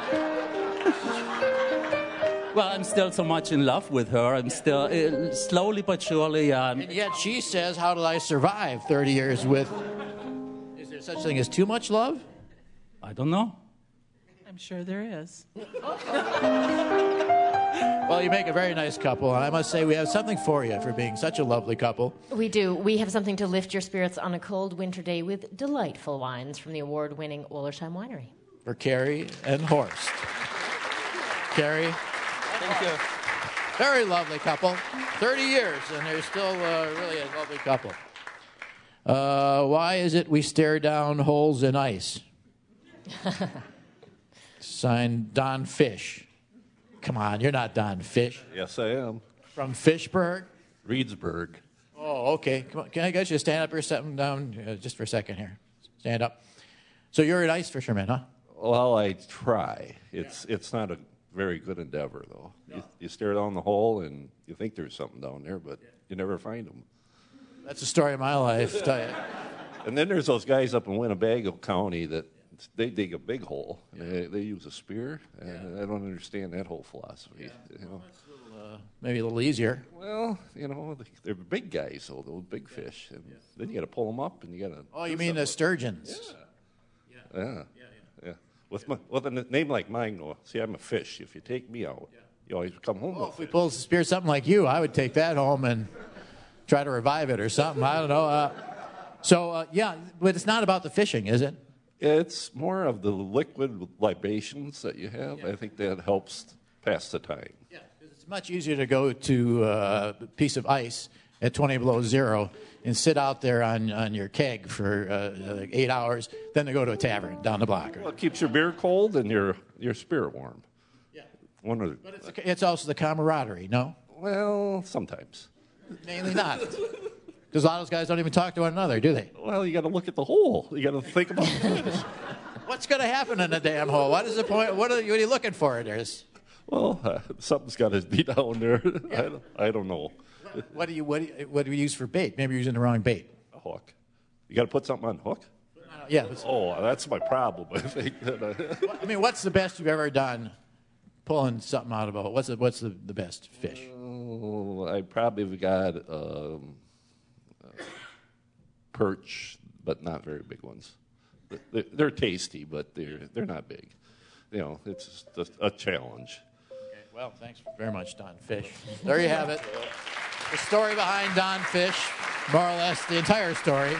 Well, I'm still so much in love with her. I'm still, uh, slowly but surely... Um, and yet she says, how did I survive thirty years with... Is there such thing as too much love? I don't know. I'm sure there is. Well, you make a very nice couple, and I must say we have something for you for being such a lovely couple. We do. We have something to lift your spirits on a cold winter day with delightful wines from the award-winning Wollersheim Winery. For Carrie and Horst. Carrie... Thank you. Very lovely couple. thirty years, and they're still uh, really a lovely couple. Uh, why is it we stare down holes in ice? Signed, Don Fish. Come on, you're not Don Fish. Yes, I am. From Fishburg? Reedsburg. Oh, okay. Come on. Can I get you to stand up or something down uh, just for a second here? Stand up. So you're an ice fisherman, huh? Well, I try. It's it's not a very good endeavor, though. No. You, you stare down the hole, and you think there's something down there, but yeah. you never find them. That's the story of my life, tell you. And then there's those guys up in Winnebago County that they dig a big hole. Yeah. They, they use a spear, and yeah. I don't understand that whole philosophy. Yeah. You know? a little, uh, maybe a little easier. Well, you know, they're big guys, so those big fish. And yeah. then you got to pull them up, and you got to. Oh, you mean the sturgeons? Yeah. Yeah. Yeah. yeah. yeah. With, my, with a name like mine, though, see, I'm a fish. If you take me out, yeah. you always come home. Well, with if we fish. pulled a spear something like you, I would take that home and try to revive it or something. I don't know. Uh, so, uh, yeah, but it's not about the fishing, is it? It's more of the liquid libations that you have. Yeah. I think that helps pass the time. Yeah, it's much easier to go to uh, a piece of ice at twenty below zero and sit out there on, on your keg for uh, like eight hours than to go to a tavern down the block. Well, it keeps your beer cold and your, your spirit warm. Yeah. One of the, but it's, it's also the camaraderie, no? Well, sometimes. Mainly not. Because a lot of those guys don't even talk to one another, do they? Well, you got to look at the hole. You got to think about the fish. What's going to happen in the damn hole? What is the point? What are you, what are you looking for? There's. Well, uh, something's got to be down there. Yeah. I, don't, I don't know. What do you what do you, what do you use for bait? Maybe you're using the wrong bait. A hook. You got to put something on hook. Yeah. Oh, that's my problem. I think. I mean, what's the best you've ever done? Pulling something out of a hole. What's the what's the, the best fish? Oh, I probably got um, uh, perch, but not very big ones. They're, they're tasty, but they're they're not big. You know, it's just a, a challenge. Okay. Well, thanks very much, Don Fish. There you have it. The story behind Don Fish, more or less the entire story.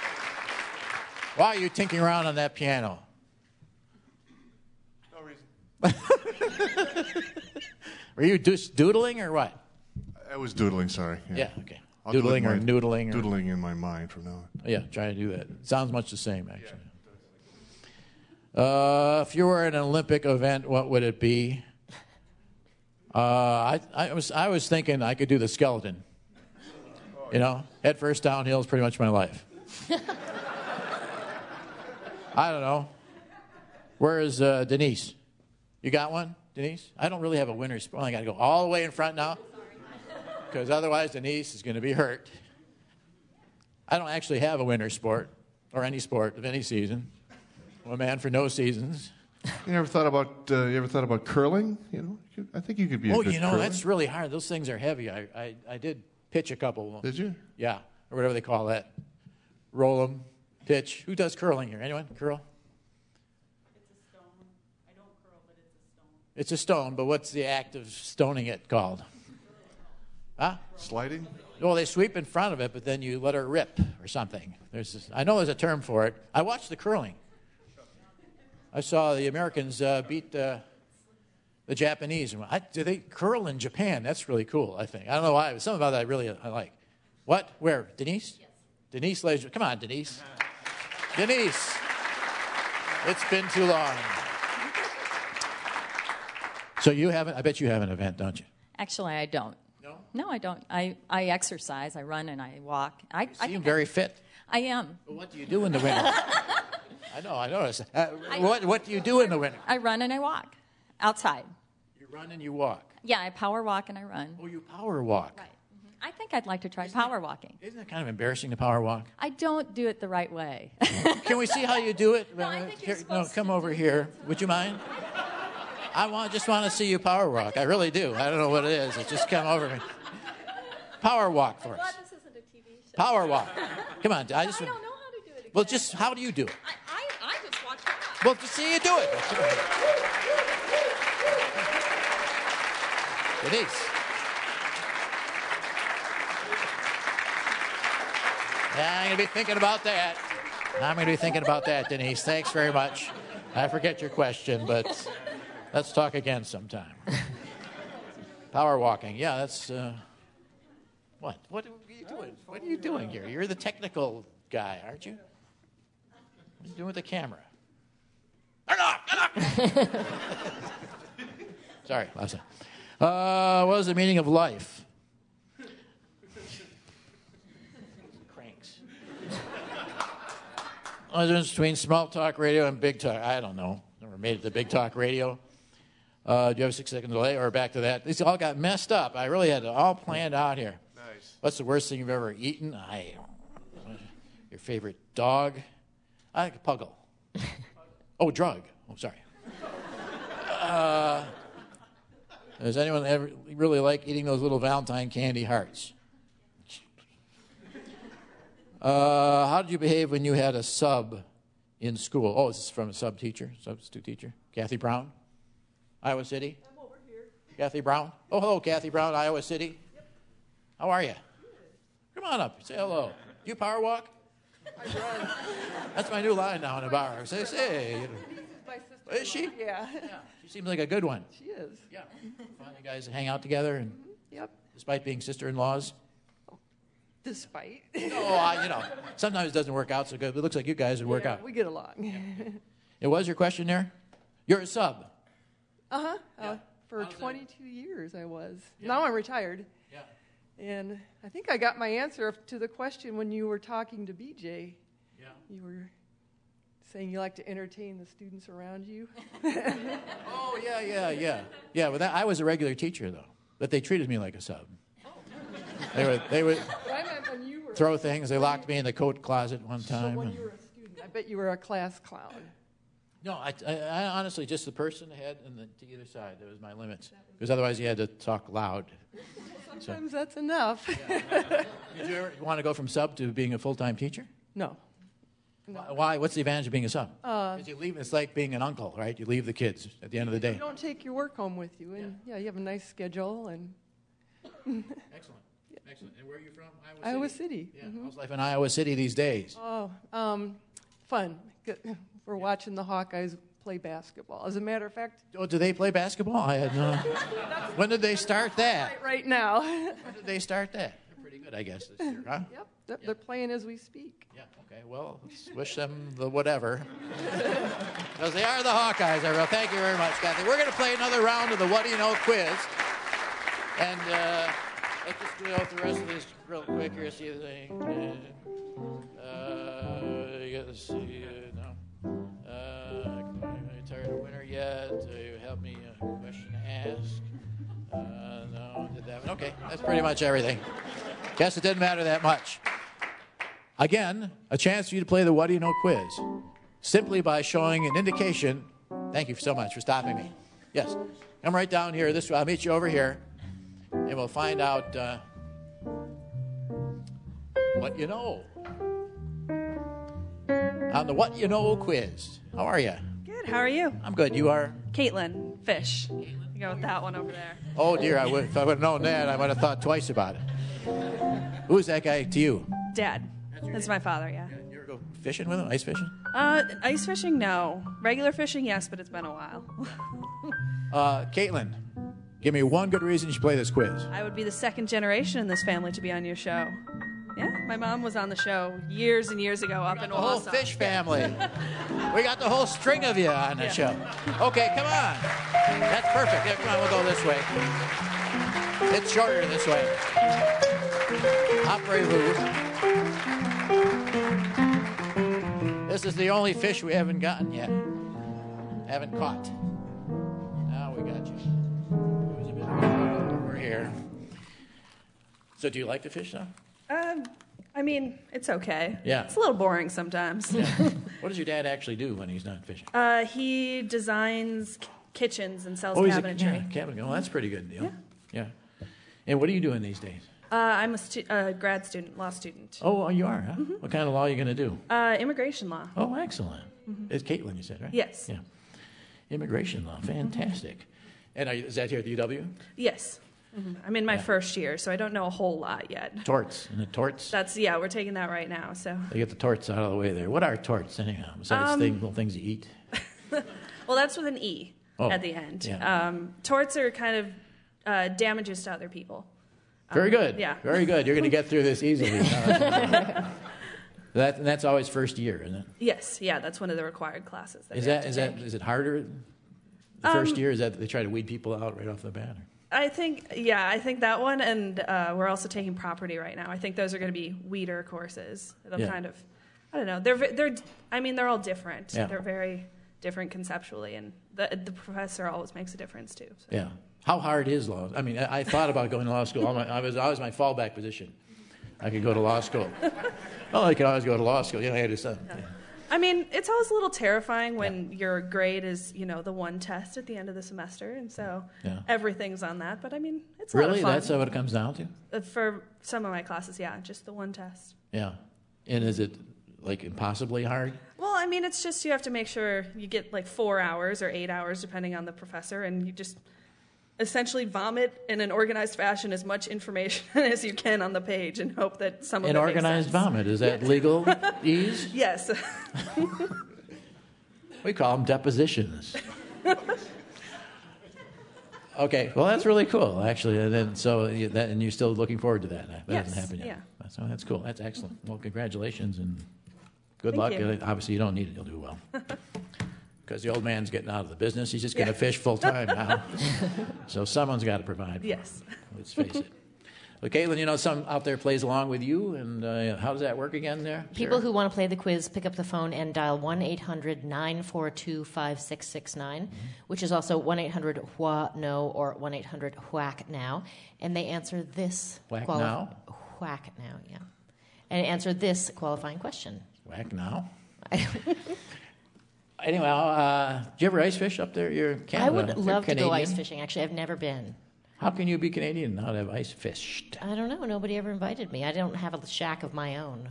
Why are you tinkering around on that piano? No reason. Were you just doodling or what? I was doodling, sorry. Yeah, okay. I'll do it Doodling in or my- noodling or- Doodling in my mind from now on. Yeah, try to do that. Sounds much the same, actually. Uh, if you were in an Olympic event, what would it be? Uh, I, I was I was thinking I could do the skeleton. You know, head first downhill is pretty much my life. I don't know. Where is uh, Denise? You got one, Denise? I don't really have a winner's sport. I got to go all the way in front now, because otherwise Denise is going to be hurt. I don't actually have a winter sport or any sport of any season. I'm a man for no seasons. You ever thought about uh, you ever thought about curling? You know, you- I think you could be. A Oh, good you know, curler. that's really hard. Those things are heavy. I, I, I did pitch a couple. Did you? Yeah, or whatever they call that. Roll them, pitch. Who does curling here? Anyone? Curl? It's a stone, but what's the act of stoning it called? Huh? Sliding? Well, they sweep in front of it, but then you let her rip or something. There's this, I know there's a term for it. I watched the curling. I saw the Americans uh, beat uh, the Japanese. I, do they curl in Japan? That's really cool, I think. I don't know why. But something about that I really I like. What? Where? Denise? Yes. Denise Laser. Come on, Denise. Denise. It's been too long. So you haven't, I bet you have an event, don't you? Actually, I don't. No? No, I don't. I, I exercise. I run and I walk. I, You I seem think very I, fit. I am. But what do you do in the winter? I know, I noticed. Uh, what, what do you do in the winter? I run and I walk outside. You run and you walk. Yeah, I power walk and I run. Oh, you power walk. Right. I think I'd like to try power walking. Isn't it kind of embarrassing to power walk? I don't do it the right way. Can we see how you do it? No, I think Here, you're no, supposed come over here. Would you mind? I want, just want to see you power walk. I really do. I don't know what it is. It just come over me. Power walk for us. This isn't a T V show. Power walk. Come on. I just. I don't know how to do it again. Well, just how do you do it? I, I, I just watch that. Well, just see you do it. Denise. Yeah, I'm going to be thinking about that. I'm going to be thinking about that, Denise. Thanks very much. I forget your question, but let's talk again sometime. Power walking. Yeah, that's... Uh, what? What are you doing? What are you doing here? You're the technical guy, aren't you? What are you doing with the camera? Turn it off! Turn it off! Sorry, last time. Uh, what is the meaning of life? Cranks. What's the difference between small talk radio and big talk? I don't know. Never made it to big talk radio. Uh, do you have a six second delay or back to that? These all got messed up. I really had it all planned out here. Nice. What's the worst thing you've ever eaten? I. Your favorite dog? I like a puggle. Oh, drug. Oh, sorry. Uh, does anyone ever really like eating those little Valentine candy hearts? Uh, how did you behave when you had a sub in school? Oh, this is from a sub teacher, substitute teacher, Kathy Brown, Iowa City. I'm over here. Kathy Brown. Oh, hello, Kathy Brown, Iowa City. Yep. How are you? Come on up. Say hello. Do you power walk? I run. That's my new line now in the bar. Say, say. You know. My sister. Is she? Yeah. Yeah. She seems like a good one. She is. Yeah. Fun. You guys hang out together, and Yep. despite being sister-in-laws. Despite. No, I, you know, sometimes it doesn't work out so good. But it looks like you guys would work Yeah, out. We get along. It was your question there? You're a sub. Uh-huh. Yeah. Uh, for How's that? twenty-two years I was. Yeah. Now I'm retired. Yeah. And I think I got my answer to the question when you were talking to B J. Yeah. You were saying you like to entertain the students around you. Oh, yeah, yeah, yeah. Yeah, well, that, I was a regular teacher, though. But they treated me like a sub. They would, they would But I meant when you were throw things. They locked me in the coat closet one time. So when and- you were a student, I bet you were a class clown. No, I, I, I honestly, just the person ahead and the, to either side. That was my limits. Because otherwise you had to talk loud. Sometimes that's enough. Did you ever want to go from sub to being a full-time teacher? No. No. Why? What's the advantage of being a sub? Uh, 'Cause you leave, it's like being an uncle, right? You leave the kids at the end of the day. You don't take your work home with you, and yeah, you have a nice schedule. And Excellent. Excellent. And where are you from? Iowa City. Yeah. Mhm. How's life in Iowa City these days? Oh, um, fun. Good. We're watching the Hawkeyes play basketball. As a matter of fact, Oh, do they play basketball? I had no. When did they start that? right, right now. When did they start that? They're pretty good, I guess, this year, huh? Yep, they're, they're playing as we speak. Yeah. Okay. Well, let's wish them the whatever. Because they are the Hawkeyes, everyone. Thank you very much, Kathy. We're going to play another round of the What Do You Know quiz. And uh, let's just go through the rest of this real quick here. See if they. Uh, uh, you got to see. Uh, no. Uh, are you tired of winter yet? Uh, you help me a question to ask. Uh, no, did that one. Okay, that's pretty much everything. Guess it didn't matter that much. Again, a chance for you to play the What Do You Know quiz simply by showing an indication. Thank you so much for stopping me. Yes, come right down here. This I'll meet you over here, and we'll find out uh, what you know on the What You Know quiz. How are you? Good. How are you? I'm good. You are? Caitlin Fish. You go with that one over there. Oh dear, I would, if I would have known that, I would have thought twice about it. Who's that guy to you? Dad. That's my father. Yeah. You ever go fishing with him? Ice fishing? Uh, ice fishing, no. Regular fishing, yes, but it's been a while. Uh, Caitlin, give me one good reason you should play this quiz. I would be the second generation in this family to be on your show. Yeah, my mom was on the show years and years ago up in The whole Wausau. fish family. We got the whole string of you on the Yeah. show. Okay, come on. That's perfect. Yeah, come on, we'll go this way. It's shorter this way. Après-vous. This is the only fish we haven't gotten yet. Haven't caught. Now we got you. It was a bit of a over here. So do you like to fish now? Um, I mean, it's okay. Yeah. It's a little boring sometimes. What does your dad actually do when he's not fishing? uh, he designs k- kitchens and sells Oh, he's a cabinetry. yeah, cabinet. Oh, that's a pretty good deal. Yeah. yeah. And what are you doing these days? Uh, I'm a stu- uh, grad student, law student. Oh, oh, you are, huh? Mm-hmm. What kind of law are you going to do? Uh, immigration law. Oh, excellent. Mhm. It's Caitlin, you said, right? Yes. Yeah. Immigration law. Fantastic. And are you, is that here at the U W? Yes. Mhm. I'm in my Yeah. first year, so I don't know a whole lot yet. Torts. And the torts? That's, yeah, we're taking that right now, so. They get the torts out of the way there. What are torts, anyhow? Besides Um, thing, little things you eat? Well, that's with an E Oh, at the end. yeah. Um, torts are kind of uh, damages to other people. Very Um, good. Yeah. Very good. You're going to get through this easily. that, and that's always first year, isn't it? Yes, yeah, that's one of the required classes. That Is we have that to is take. that is it harder the Um, first year? Is that they try to weed people out right off the bat? Or? I think, yeah, I think that one, and uh, we're also taking property right now. I think those are going to be weeder courses. It'll Yeah. kind of, I don't know. They're ve- they're. I mean, they're all different. Yeah. They're very different conceptually, and the the professor always makes a difference too. So. Yeah. How hard is law? I mean, I, I thought about going to law school. All my, I was always my fallback position. I could go to law school. Well, I could always go to law school. You know, I had to something. Yeah. I mean, it's always a little terrifying when your grade is, you know, the one test at the end of the semester, and so Yeah. everything's on that. But I mean, it's a lot Really? of fun. That's what it comes down to? Uh, For some of my classes, yeah, just the one test. Yeah. And is it like impossibly hard? Well, I mean, it's just you have to make sure you get like four hours or eight hours, depending on the professor, and you just essentially vomit in an organized fashion as much information as you can on the page and hope that some of An it makes organized sense. vomit. Is that legal ease? Yes. We call them depositions. Okay, well that's really cool, actually. And then so you, that, and you're still looking forward to that. That Yes, hasn't happened yet. yeah. So that's cool. That's excellent. Well, congratulations and good Thank luck. you. Uh, Obviously, you don't need it. You'll do well. Because the old man's getting out of the business. He's just going to Yeah. fish full time now. So someone's got to provide. For Yes. him. Let's face it. Well, Caitlin, you know, some out there plays along with you, and uh, how does that work again there? People Sarah? who want to play the quiz, pick up the phone and dial one eight hundred nine four two five six six nine, Mm-hmm. which is also one eight hundred W H no or one eight hundred whack now, and they answer this Whack now? whack now, yeah, and answer this qualifying question. Whack now. Anyway, uh, do you ever ice fish up there? You're Canada. I would You're love to go Canadian. ice fishing. Actually, I've never been. How can you be Canadian and not have ice fished? I don't know. Nobody ever invited me. I don't have a shack of my own.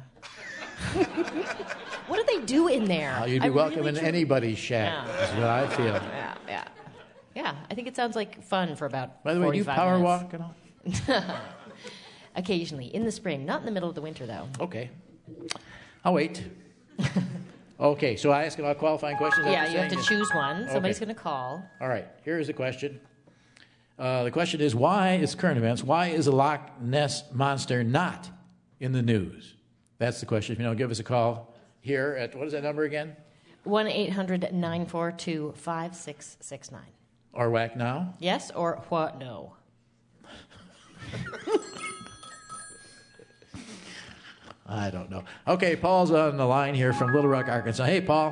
What do they do in there? Oh, you'd I be welcome really in truly- anybody's shack, Yeah. is what I feel. Yeah, yeah. Yeah, I think it sounds like fun for about By the way, do you forty-five power minutes. walk and all? Occasionally, in the spring, not in the middle of the winter, though. Okay. I'll wait. Okay, so I ask about qualifying questions? is that Yeah, what you you're have to saying? choose one. Somebody's Okay. going to call. All right, here's the question. Uh, the question is, why is current events, why is the Loch Ness Monster not in the news? That's the question. If you know, give us a call here at, what is that number again? one eight hundred nine four two five six six nine. Or whack now? Yes or what? No. I don't know. Okay, Paul's on the line here from Little Rock, Arkansas. Hey, Paul.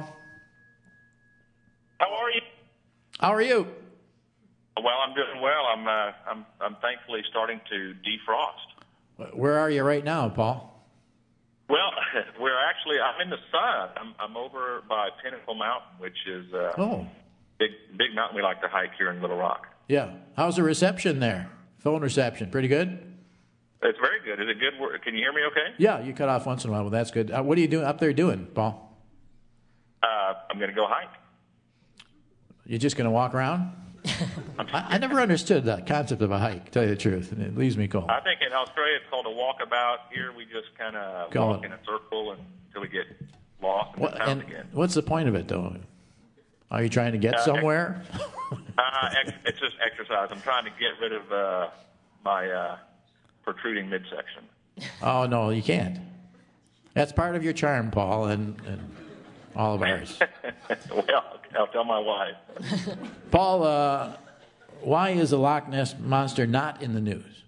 How are you? How are you? Well, I'm doing well. I'm uh, I'm I'm thankfully starting to defrost. Where are you right now, Paul? Well, we're actually I'm in the sun. I'm I'm over by Pinnacle Mountain, which is uh, Oh, big big mountain we like to hike here in Little Rock. yeah. How's the reception there? Phone reception, pretty good? It's very good. Is it good? wor- Can you hear me? Okay. Yeah, you cut off once in a while, but that's good. Uh, what are you doing up there doing, Paul? Uh, I'm going to go hike. You just going to walk around? I, I never understood that concept of a hike, to tell you the truth, and it leaves me cold. I think in Australia it's called a walkabout. Here we just kind of Call walk it- in a circle until we get lost and What, get found and again. what's the point of it, though? Are you trying to get Uh, somewhere? Uh, ex- it's just exercise. I'm trying to get rid of uh, my uh, protruding midsection. Oh, no, you can't. That's part of your charm, Paul, and, and all of ours. Well, I'll tell my wife. Paul, uh, why is the Loch Ness Monster not in the news?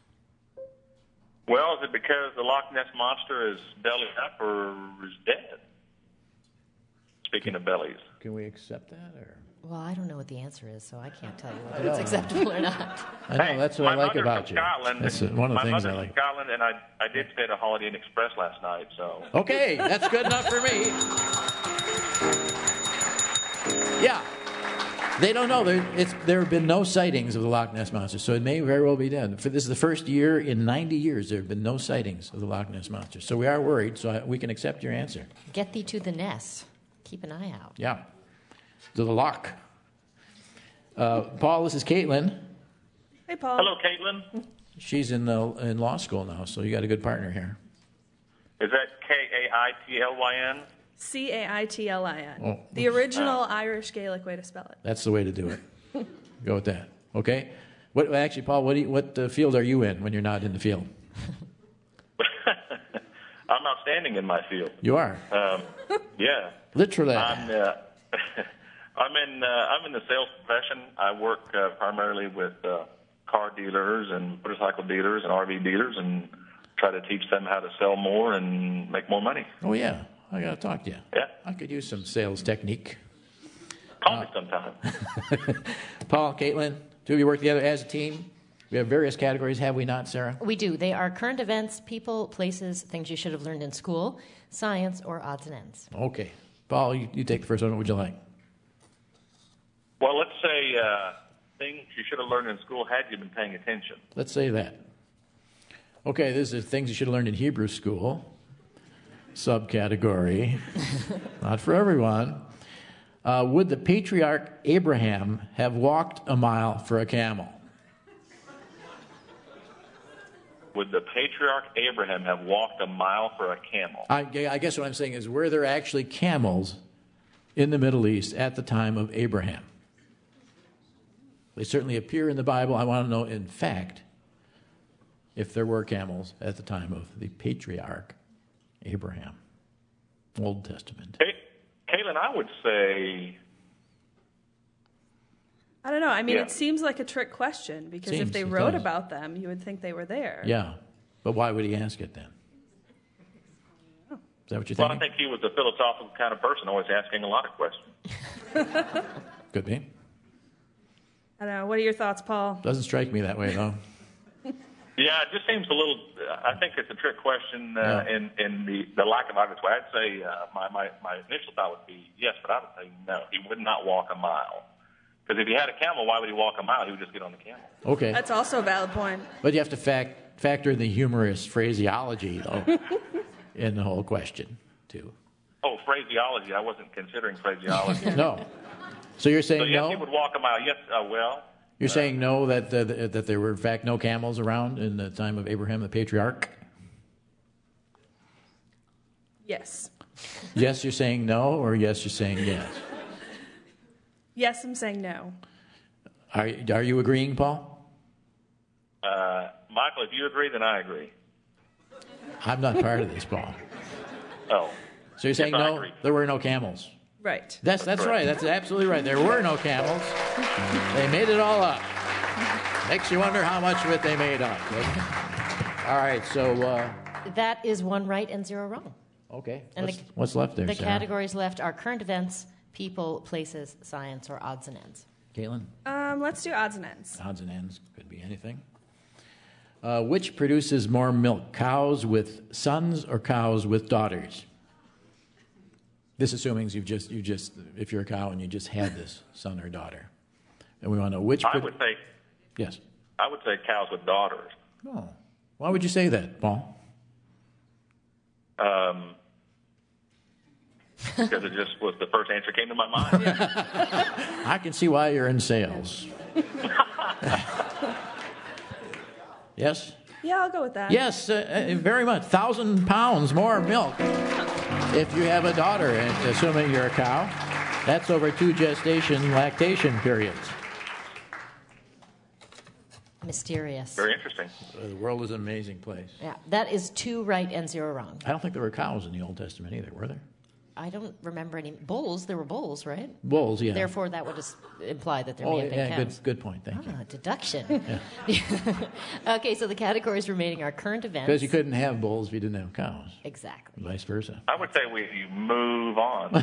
Well, is it because the Loch Ness Monster is belly up or is dead? Speaking of bellies. Can we accept that? Or? Well, I don't know what the answer is, so I can't tell you I whether it's know. acceptable or not. I know, that's what my I like mother's about from you. Scotland. That's uh, one of the my things mother's I from like. Scotland, and I, I did stay at a Holiday Inn Express last night, so. Okay, that's good enough for me. Yeah. They don't know. There, it's, there have been no sightings of the Loch Ness Monster, so it may very well be dead. For this is the first year in ninety years there have been no sightings of the Loch Ness Monster. So we are worried, so I, we can accept your answer. Get thee to the nest. Keep an eye out. Yeah. To the loch. Uh, Paul, this is Caitlin. Hey, Paul. Hello, Caitlin. She's in, the, in law school now, so you got a good partner here. Is that K A I T L Y N? C A I T L I N. Oh. The original Irish Gaelic way to spell it. That's the way to do it. Go with that. Okay? What, actually, Paul, what, do you, what uh, field are you in when you're not in the field? I'm outstanding in my field. You are? Um, yeah. Literally. I'm, uh, I'm in uh, I'm in the sales profession. I work uh, primarily with uh, car dealers and motorcycle dealers and R V dealers, and try to teach them how to sell more and make more money. Oh, yeah. I got to talk to you. Yeah. I could use some sales technique. Call me sometime. Paul, Caitlin, two of you work together as a team. We have various categories, have we not, Sarah? We do. They are current events, people, places, things you should have learned in school, science, or odds and ends. Okay. Paul, you, you take the first one. What would you like? Well, let's say uh, things you should have learned in school had you been paying attention. Let's say that. Okay, this is things you should have learned in Hebrew school. Subcategory. Not for everyone. Uh, would the patriarch Abraham have walked a mile for a camel? Would the patriarch Abraham have walked a mile for a camel? I, I guess what I'm saying is, were there actually camels in the Middle East at the time of Abraham? They certainly appear in the Bible. I want to know, in fact, if there were camels at the time of the patriarch Abraham. Old Testament. Hey, Caitlin, I would say... I don't know. I mean, Yeah. it seems like a trick question because Seems, if they it wrote does. about them, you would think they were there. Yeah, but why would he ask it then? Is that what you're Well, I thinking? think he was a philosophical kind of person, always asking a lot of questions. Could be. I don't know. What are your thoughts, Paul? Doesn't strike me that way, though. Yeah, it just seems a little. I think it's a trick question uh, Yeah. in in the, the lack of obvious way. I'd say uh, my, my my initial thought would be yes, but I would say no. He would not walk a mile because if he had a camel, why would he walk a mile? He would just get on the camel. Okay. That's also a valid point. But you have to fact, factor in the humorous phraseology, though, in the whole question, too. Oh, phraseology. I wasn't considering phraseology. No. So you're saying So yes, no? he would walk a mile. Yes, uh, well. You're saying no, that, uh, that there were, in fact, no camels around in the time of Abraham, the patriarch? Yes. Yes, you're saying no, or yes, you're saying yes? Yes, I'm saying no. Are, are you agreeing, Paul? Uh, Michael, if you agree, then I agree. I'm not part of this, Paul. Oh. So you're saying Yes, I no, agree. there were no camels? Right. That's, that's right. That's absolutely right. There were no camels. They made it all up. Makes you wonder how much of it they made up. All right, so... Uh, That is one right and zero wrong. Okay. And what's, the, what's left there, The Sarah? categories left are current events, people, places, science, or odds and ends. Caitlin? Um, let's do odds and ends. Odds and ends. Could be anything. Uh, which produces more milk, cows with sons or cows with daughters? This assuming you've just, you just, if you're a cow and you just had this son or daughter. And we want to know which... I produ- would say Yes. I would say cows with daughters. Oh. Why would you say that, Paul? Um, because it just was the first answer came to my mind. I can see why you're in sales. Yes? Yeah, I'll go with that. Yes, uh, uh, very much. Thousand pounds more milk if you have a daughter, and assuming you're a cow. That's over two gestation lactation periods. Mysterious. Very interesting. Uh, the world is an amazing place. Yeah, that is two right and zero wrong. I don't think there were cows in the Old Testament either, were there? I don't remember any bulls. There were bulls, right? Bulls, yeah. Therefore, that would just imply that there Oh, may have been yeah, cows. good, good point. Thank ah, deduction. Okay, so the categories remaining are current events. Because you couldn't have bulls if you didn't have cows. Exactly. Vice versa. I would say we you move on.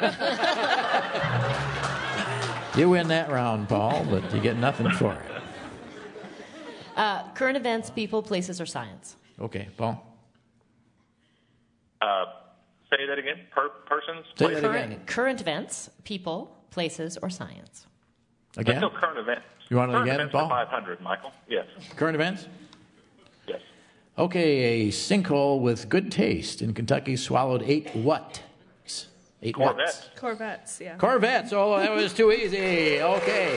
You win that round, Paul, but you get nothing for it. Uh, current events, people, places, or science. Okay, Paul. Uh, say that again. Per- persons. Say places? that Current, again. current events, people, places, or science. Again? Let's go current events. You want it current again, events Paul? for five hundred, Michael. Yes. Current events? Yes. Okay, a sinkhole with good taste in Kentucky swallowed eight what? Eight Corvettes. what? Corvettes, yeah. Corvettes. Oh, that was too easy. Okay.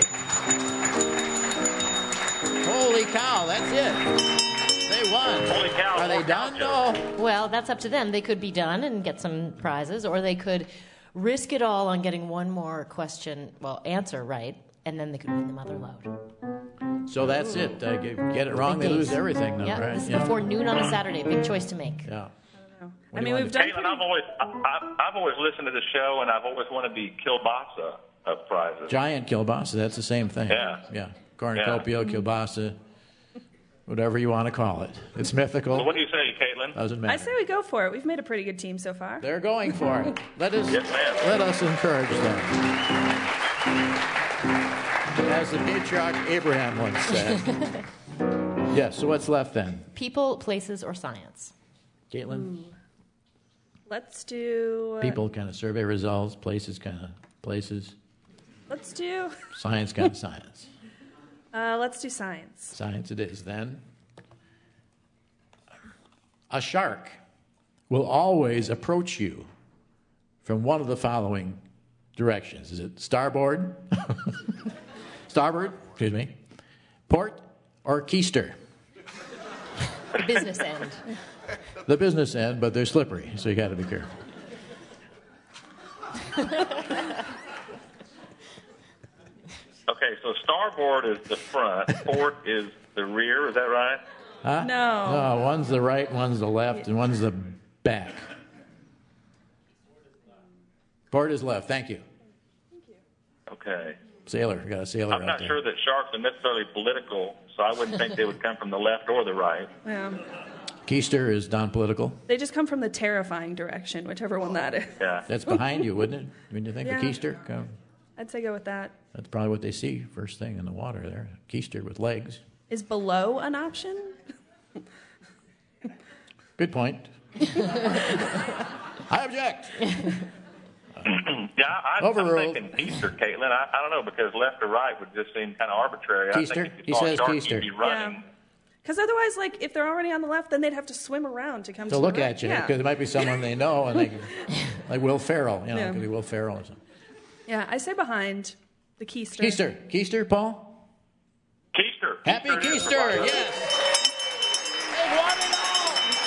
Holy cow, that's it. They won. Holy cow. Are they done? No. Well, that's up to them. They could be done and get some prizes, or they could risk it all on getting one more question, well, answer right, and then they could win the mother load. So that's it. Uh, get, get it wrong, they Big lose days. everything, though, Yeah, right? this is Yeah. before noon on a Saturday. Big choice to make. Yeah. I mean, we've done Caitlin, I've always I, I, I've always listened to the show, and I've always wanted the kielbasa of prizes. Giant kielbasa, that's the same thing. Yeah. Yeah. Cornucopia, kielbasa, whatever you want to call it. It's mythical. So what do you say, Caitlin? Doesn't I matter. say we go for it. We've made a pretty good team so far. They're going for it. Let us, Yes, ma'am. let us encourage them. As the patriarch Abraham once said. Yes, so what's left then? People, places, or science. Caitlin? Ooh. Let's do. People kind of survey results, places kind of places, Let's do. science kind of science. Uh, let's do science. Science it is then. A shark will always approach you from one of the following directions. Is it starboard? Starboard, excuse me. Port or keister? The business end. The business end, but they're slippery, so you got to be careful. Okay, so starboard is the front, port is the rear. Is that right? Huh? No. No, one's the right, one's the left, and one's the back. Port is left. Thank you. Okay. Sailor, we got a sailor I'm out not there. sure that sharks are necessarily political, so I wouldn't think they would come from the left or the right. Yeah. Keister is non-political. They just come from the terrifying direction, whichever one that is. Yeah. That's behind you, wouldn't it? Wouldn't you think Yeah. the keister? Come. I'd say go with that. That's probably what they see first thing in the water there. Keister with legs. Is below an option? Good point. I object. Yeah, I, I'm Overruled. thinking Easter, Caitlin. I, I don't know, because left or right would just seem kind of arbitrary. I Keister? think if He you saw a says shark, Keister. you'd be running. Because otherwise, like, if they're already on the left, then they'd have to swim around to come To to look the right. at you, Yeah. because it might be someone they know, and they, like Will Ferrell, you know, Yeah. it could be Will Ferrell or something. Yeah, I say behind the keister. Keister, Keister, Paul. Keister. Happy Keister is the Keister, right. yes. Caitlin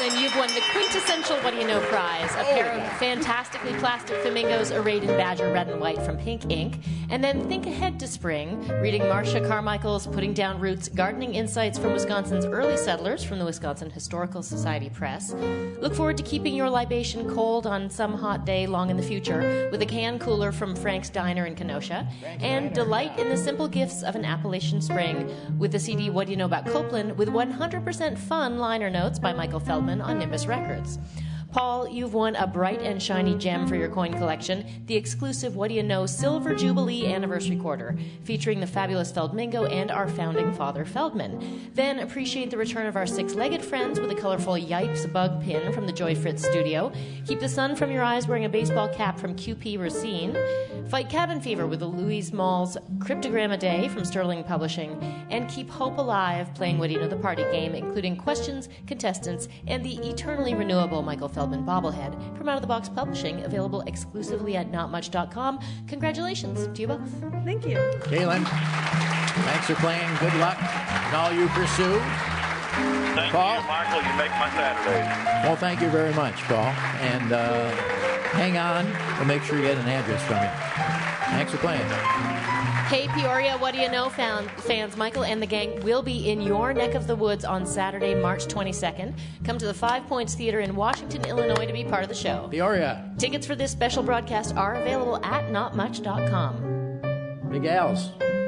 Feldman, you've won the quintessential What Do You Know prize, a pair of fantastically plastic flamingos arrayed in badger red and white from Pink Ink. And then think ahead to spring, reading Marcia Carmichael's Putting Down Roots, Gardening Insights from Wisconsin's Early Settlers from the Wisconsin Historical Society Press. Look forward to keeping your libation cold on some hot day long in the future with a can cooler from Frank's Diner in Kenosha. And delight in the simple gifts of an Appalachian spring with the C D What Do You Know About Copeland with one hundred percent fun liner notes by Michael Feldman on Nimbus Records. Paul, you've won a bright and shiny gem for your coin collection, the exclusive What Do You Know Silver Jubilee Anniversary Quarter, featuring the fabulous Feldmingo and our founding father, Feldman. Then appreciate the return of our six-legged friends with a colorful Yipes bug pin from the Joy Fritz studio. Keep the sun from your eyes wearing a baseball cap from Q P Racine. Fight cabin fever with the Louise Malls Cryptogram a Day from Sterling Publishing. And keep hope alive playing What Do You Know the Party game, including questions, contestants, and the eternally renewable Michael Feldman bobblehead from Out of the Box Publishing, available exclusively at not much dot com. Congratulations to you both. Thank you. Kaylin, thanks for playing. Good luck in all you pursue. Thank Paul? you, Michael. You make my Saturdays. Well, thank you very much, Paul. And uh, hang on. We'll make sure you get an address from you. Thanks for playing. Hey, Peoria, What Do You Know found, fans? Michael and the gang will be in your neck of the woods on Saturday, March twenty-second. Come to the Five Points Theater in Washington, Illinois to be part of the show. Peoria. Tickets for this special broadcast are available at not much dot com. Big Al's.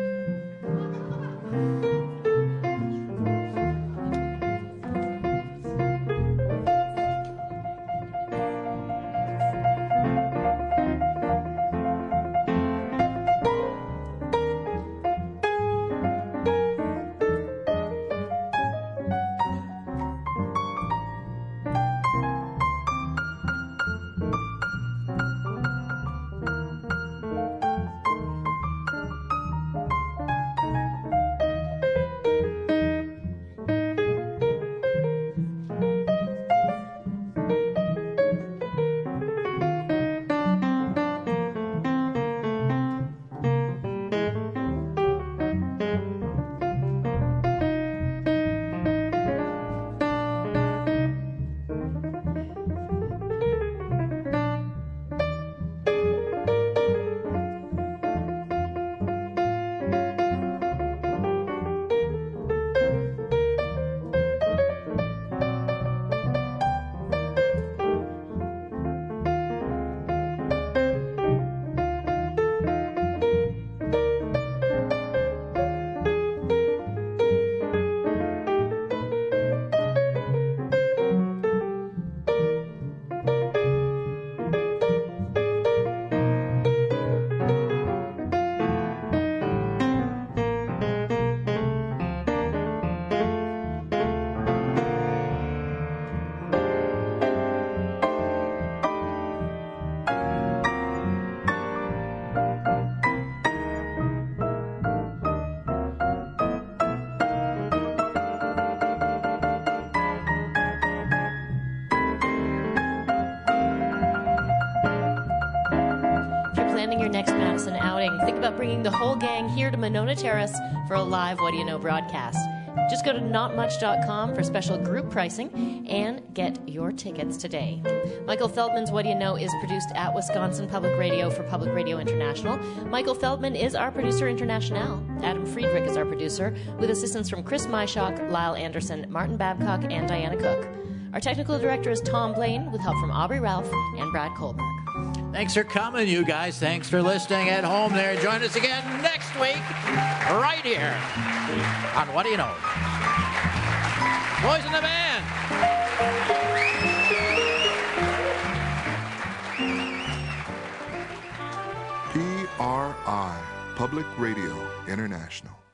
Your next Madison outing, think about bringing the whole gang here to Monona Terrace for a live What Do You Know broadcast. Just go to not much dot com for special group pricing and get your tickets today. Michael Feldman's What Do You Know is produced at Wisconsin Public Radio for Public Radio International. Michael Feldman is our producer international. Adam Friedrich is our producer, with assistance from Chris Myshock, Lyle Anderson, Martin Babcock, and Diana Cook. Our technical director is Tom Blaine, with help from Aubrey Ralph and Brad Kohlberg. Thanks for coming, you guys. Thanks for listening at home there. Join us again next week, right here on What Do You Know? Boys in the band. P R I, Public Radio International.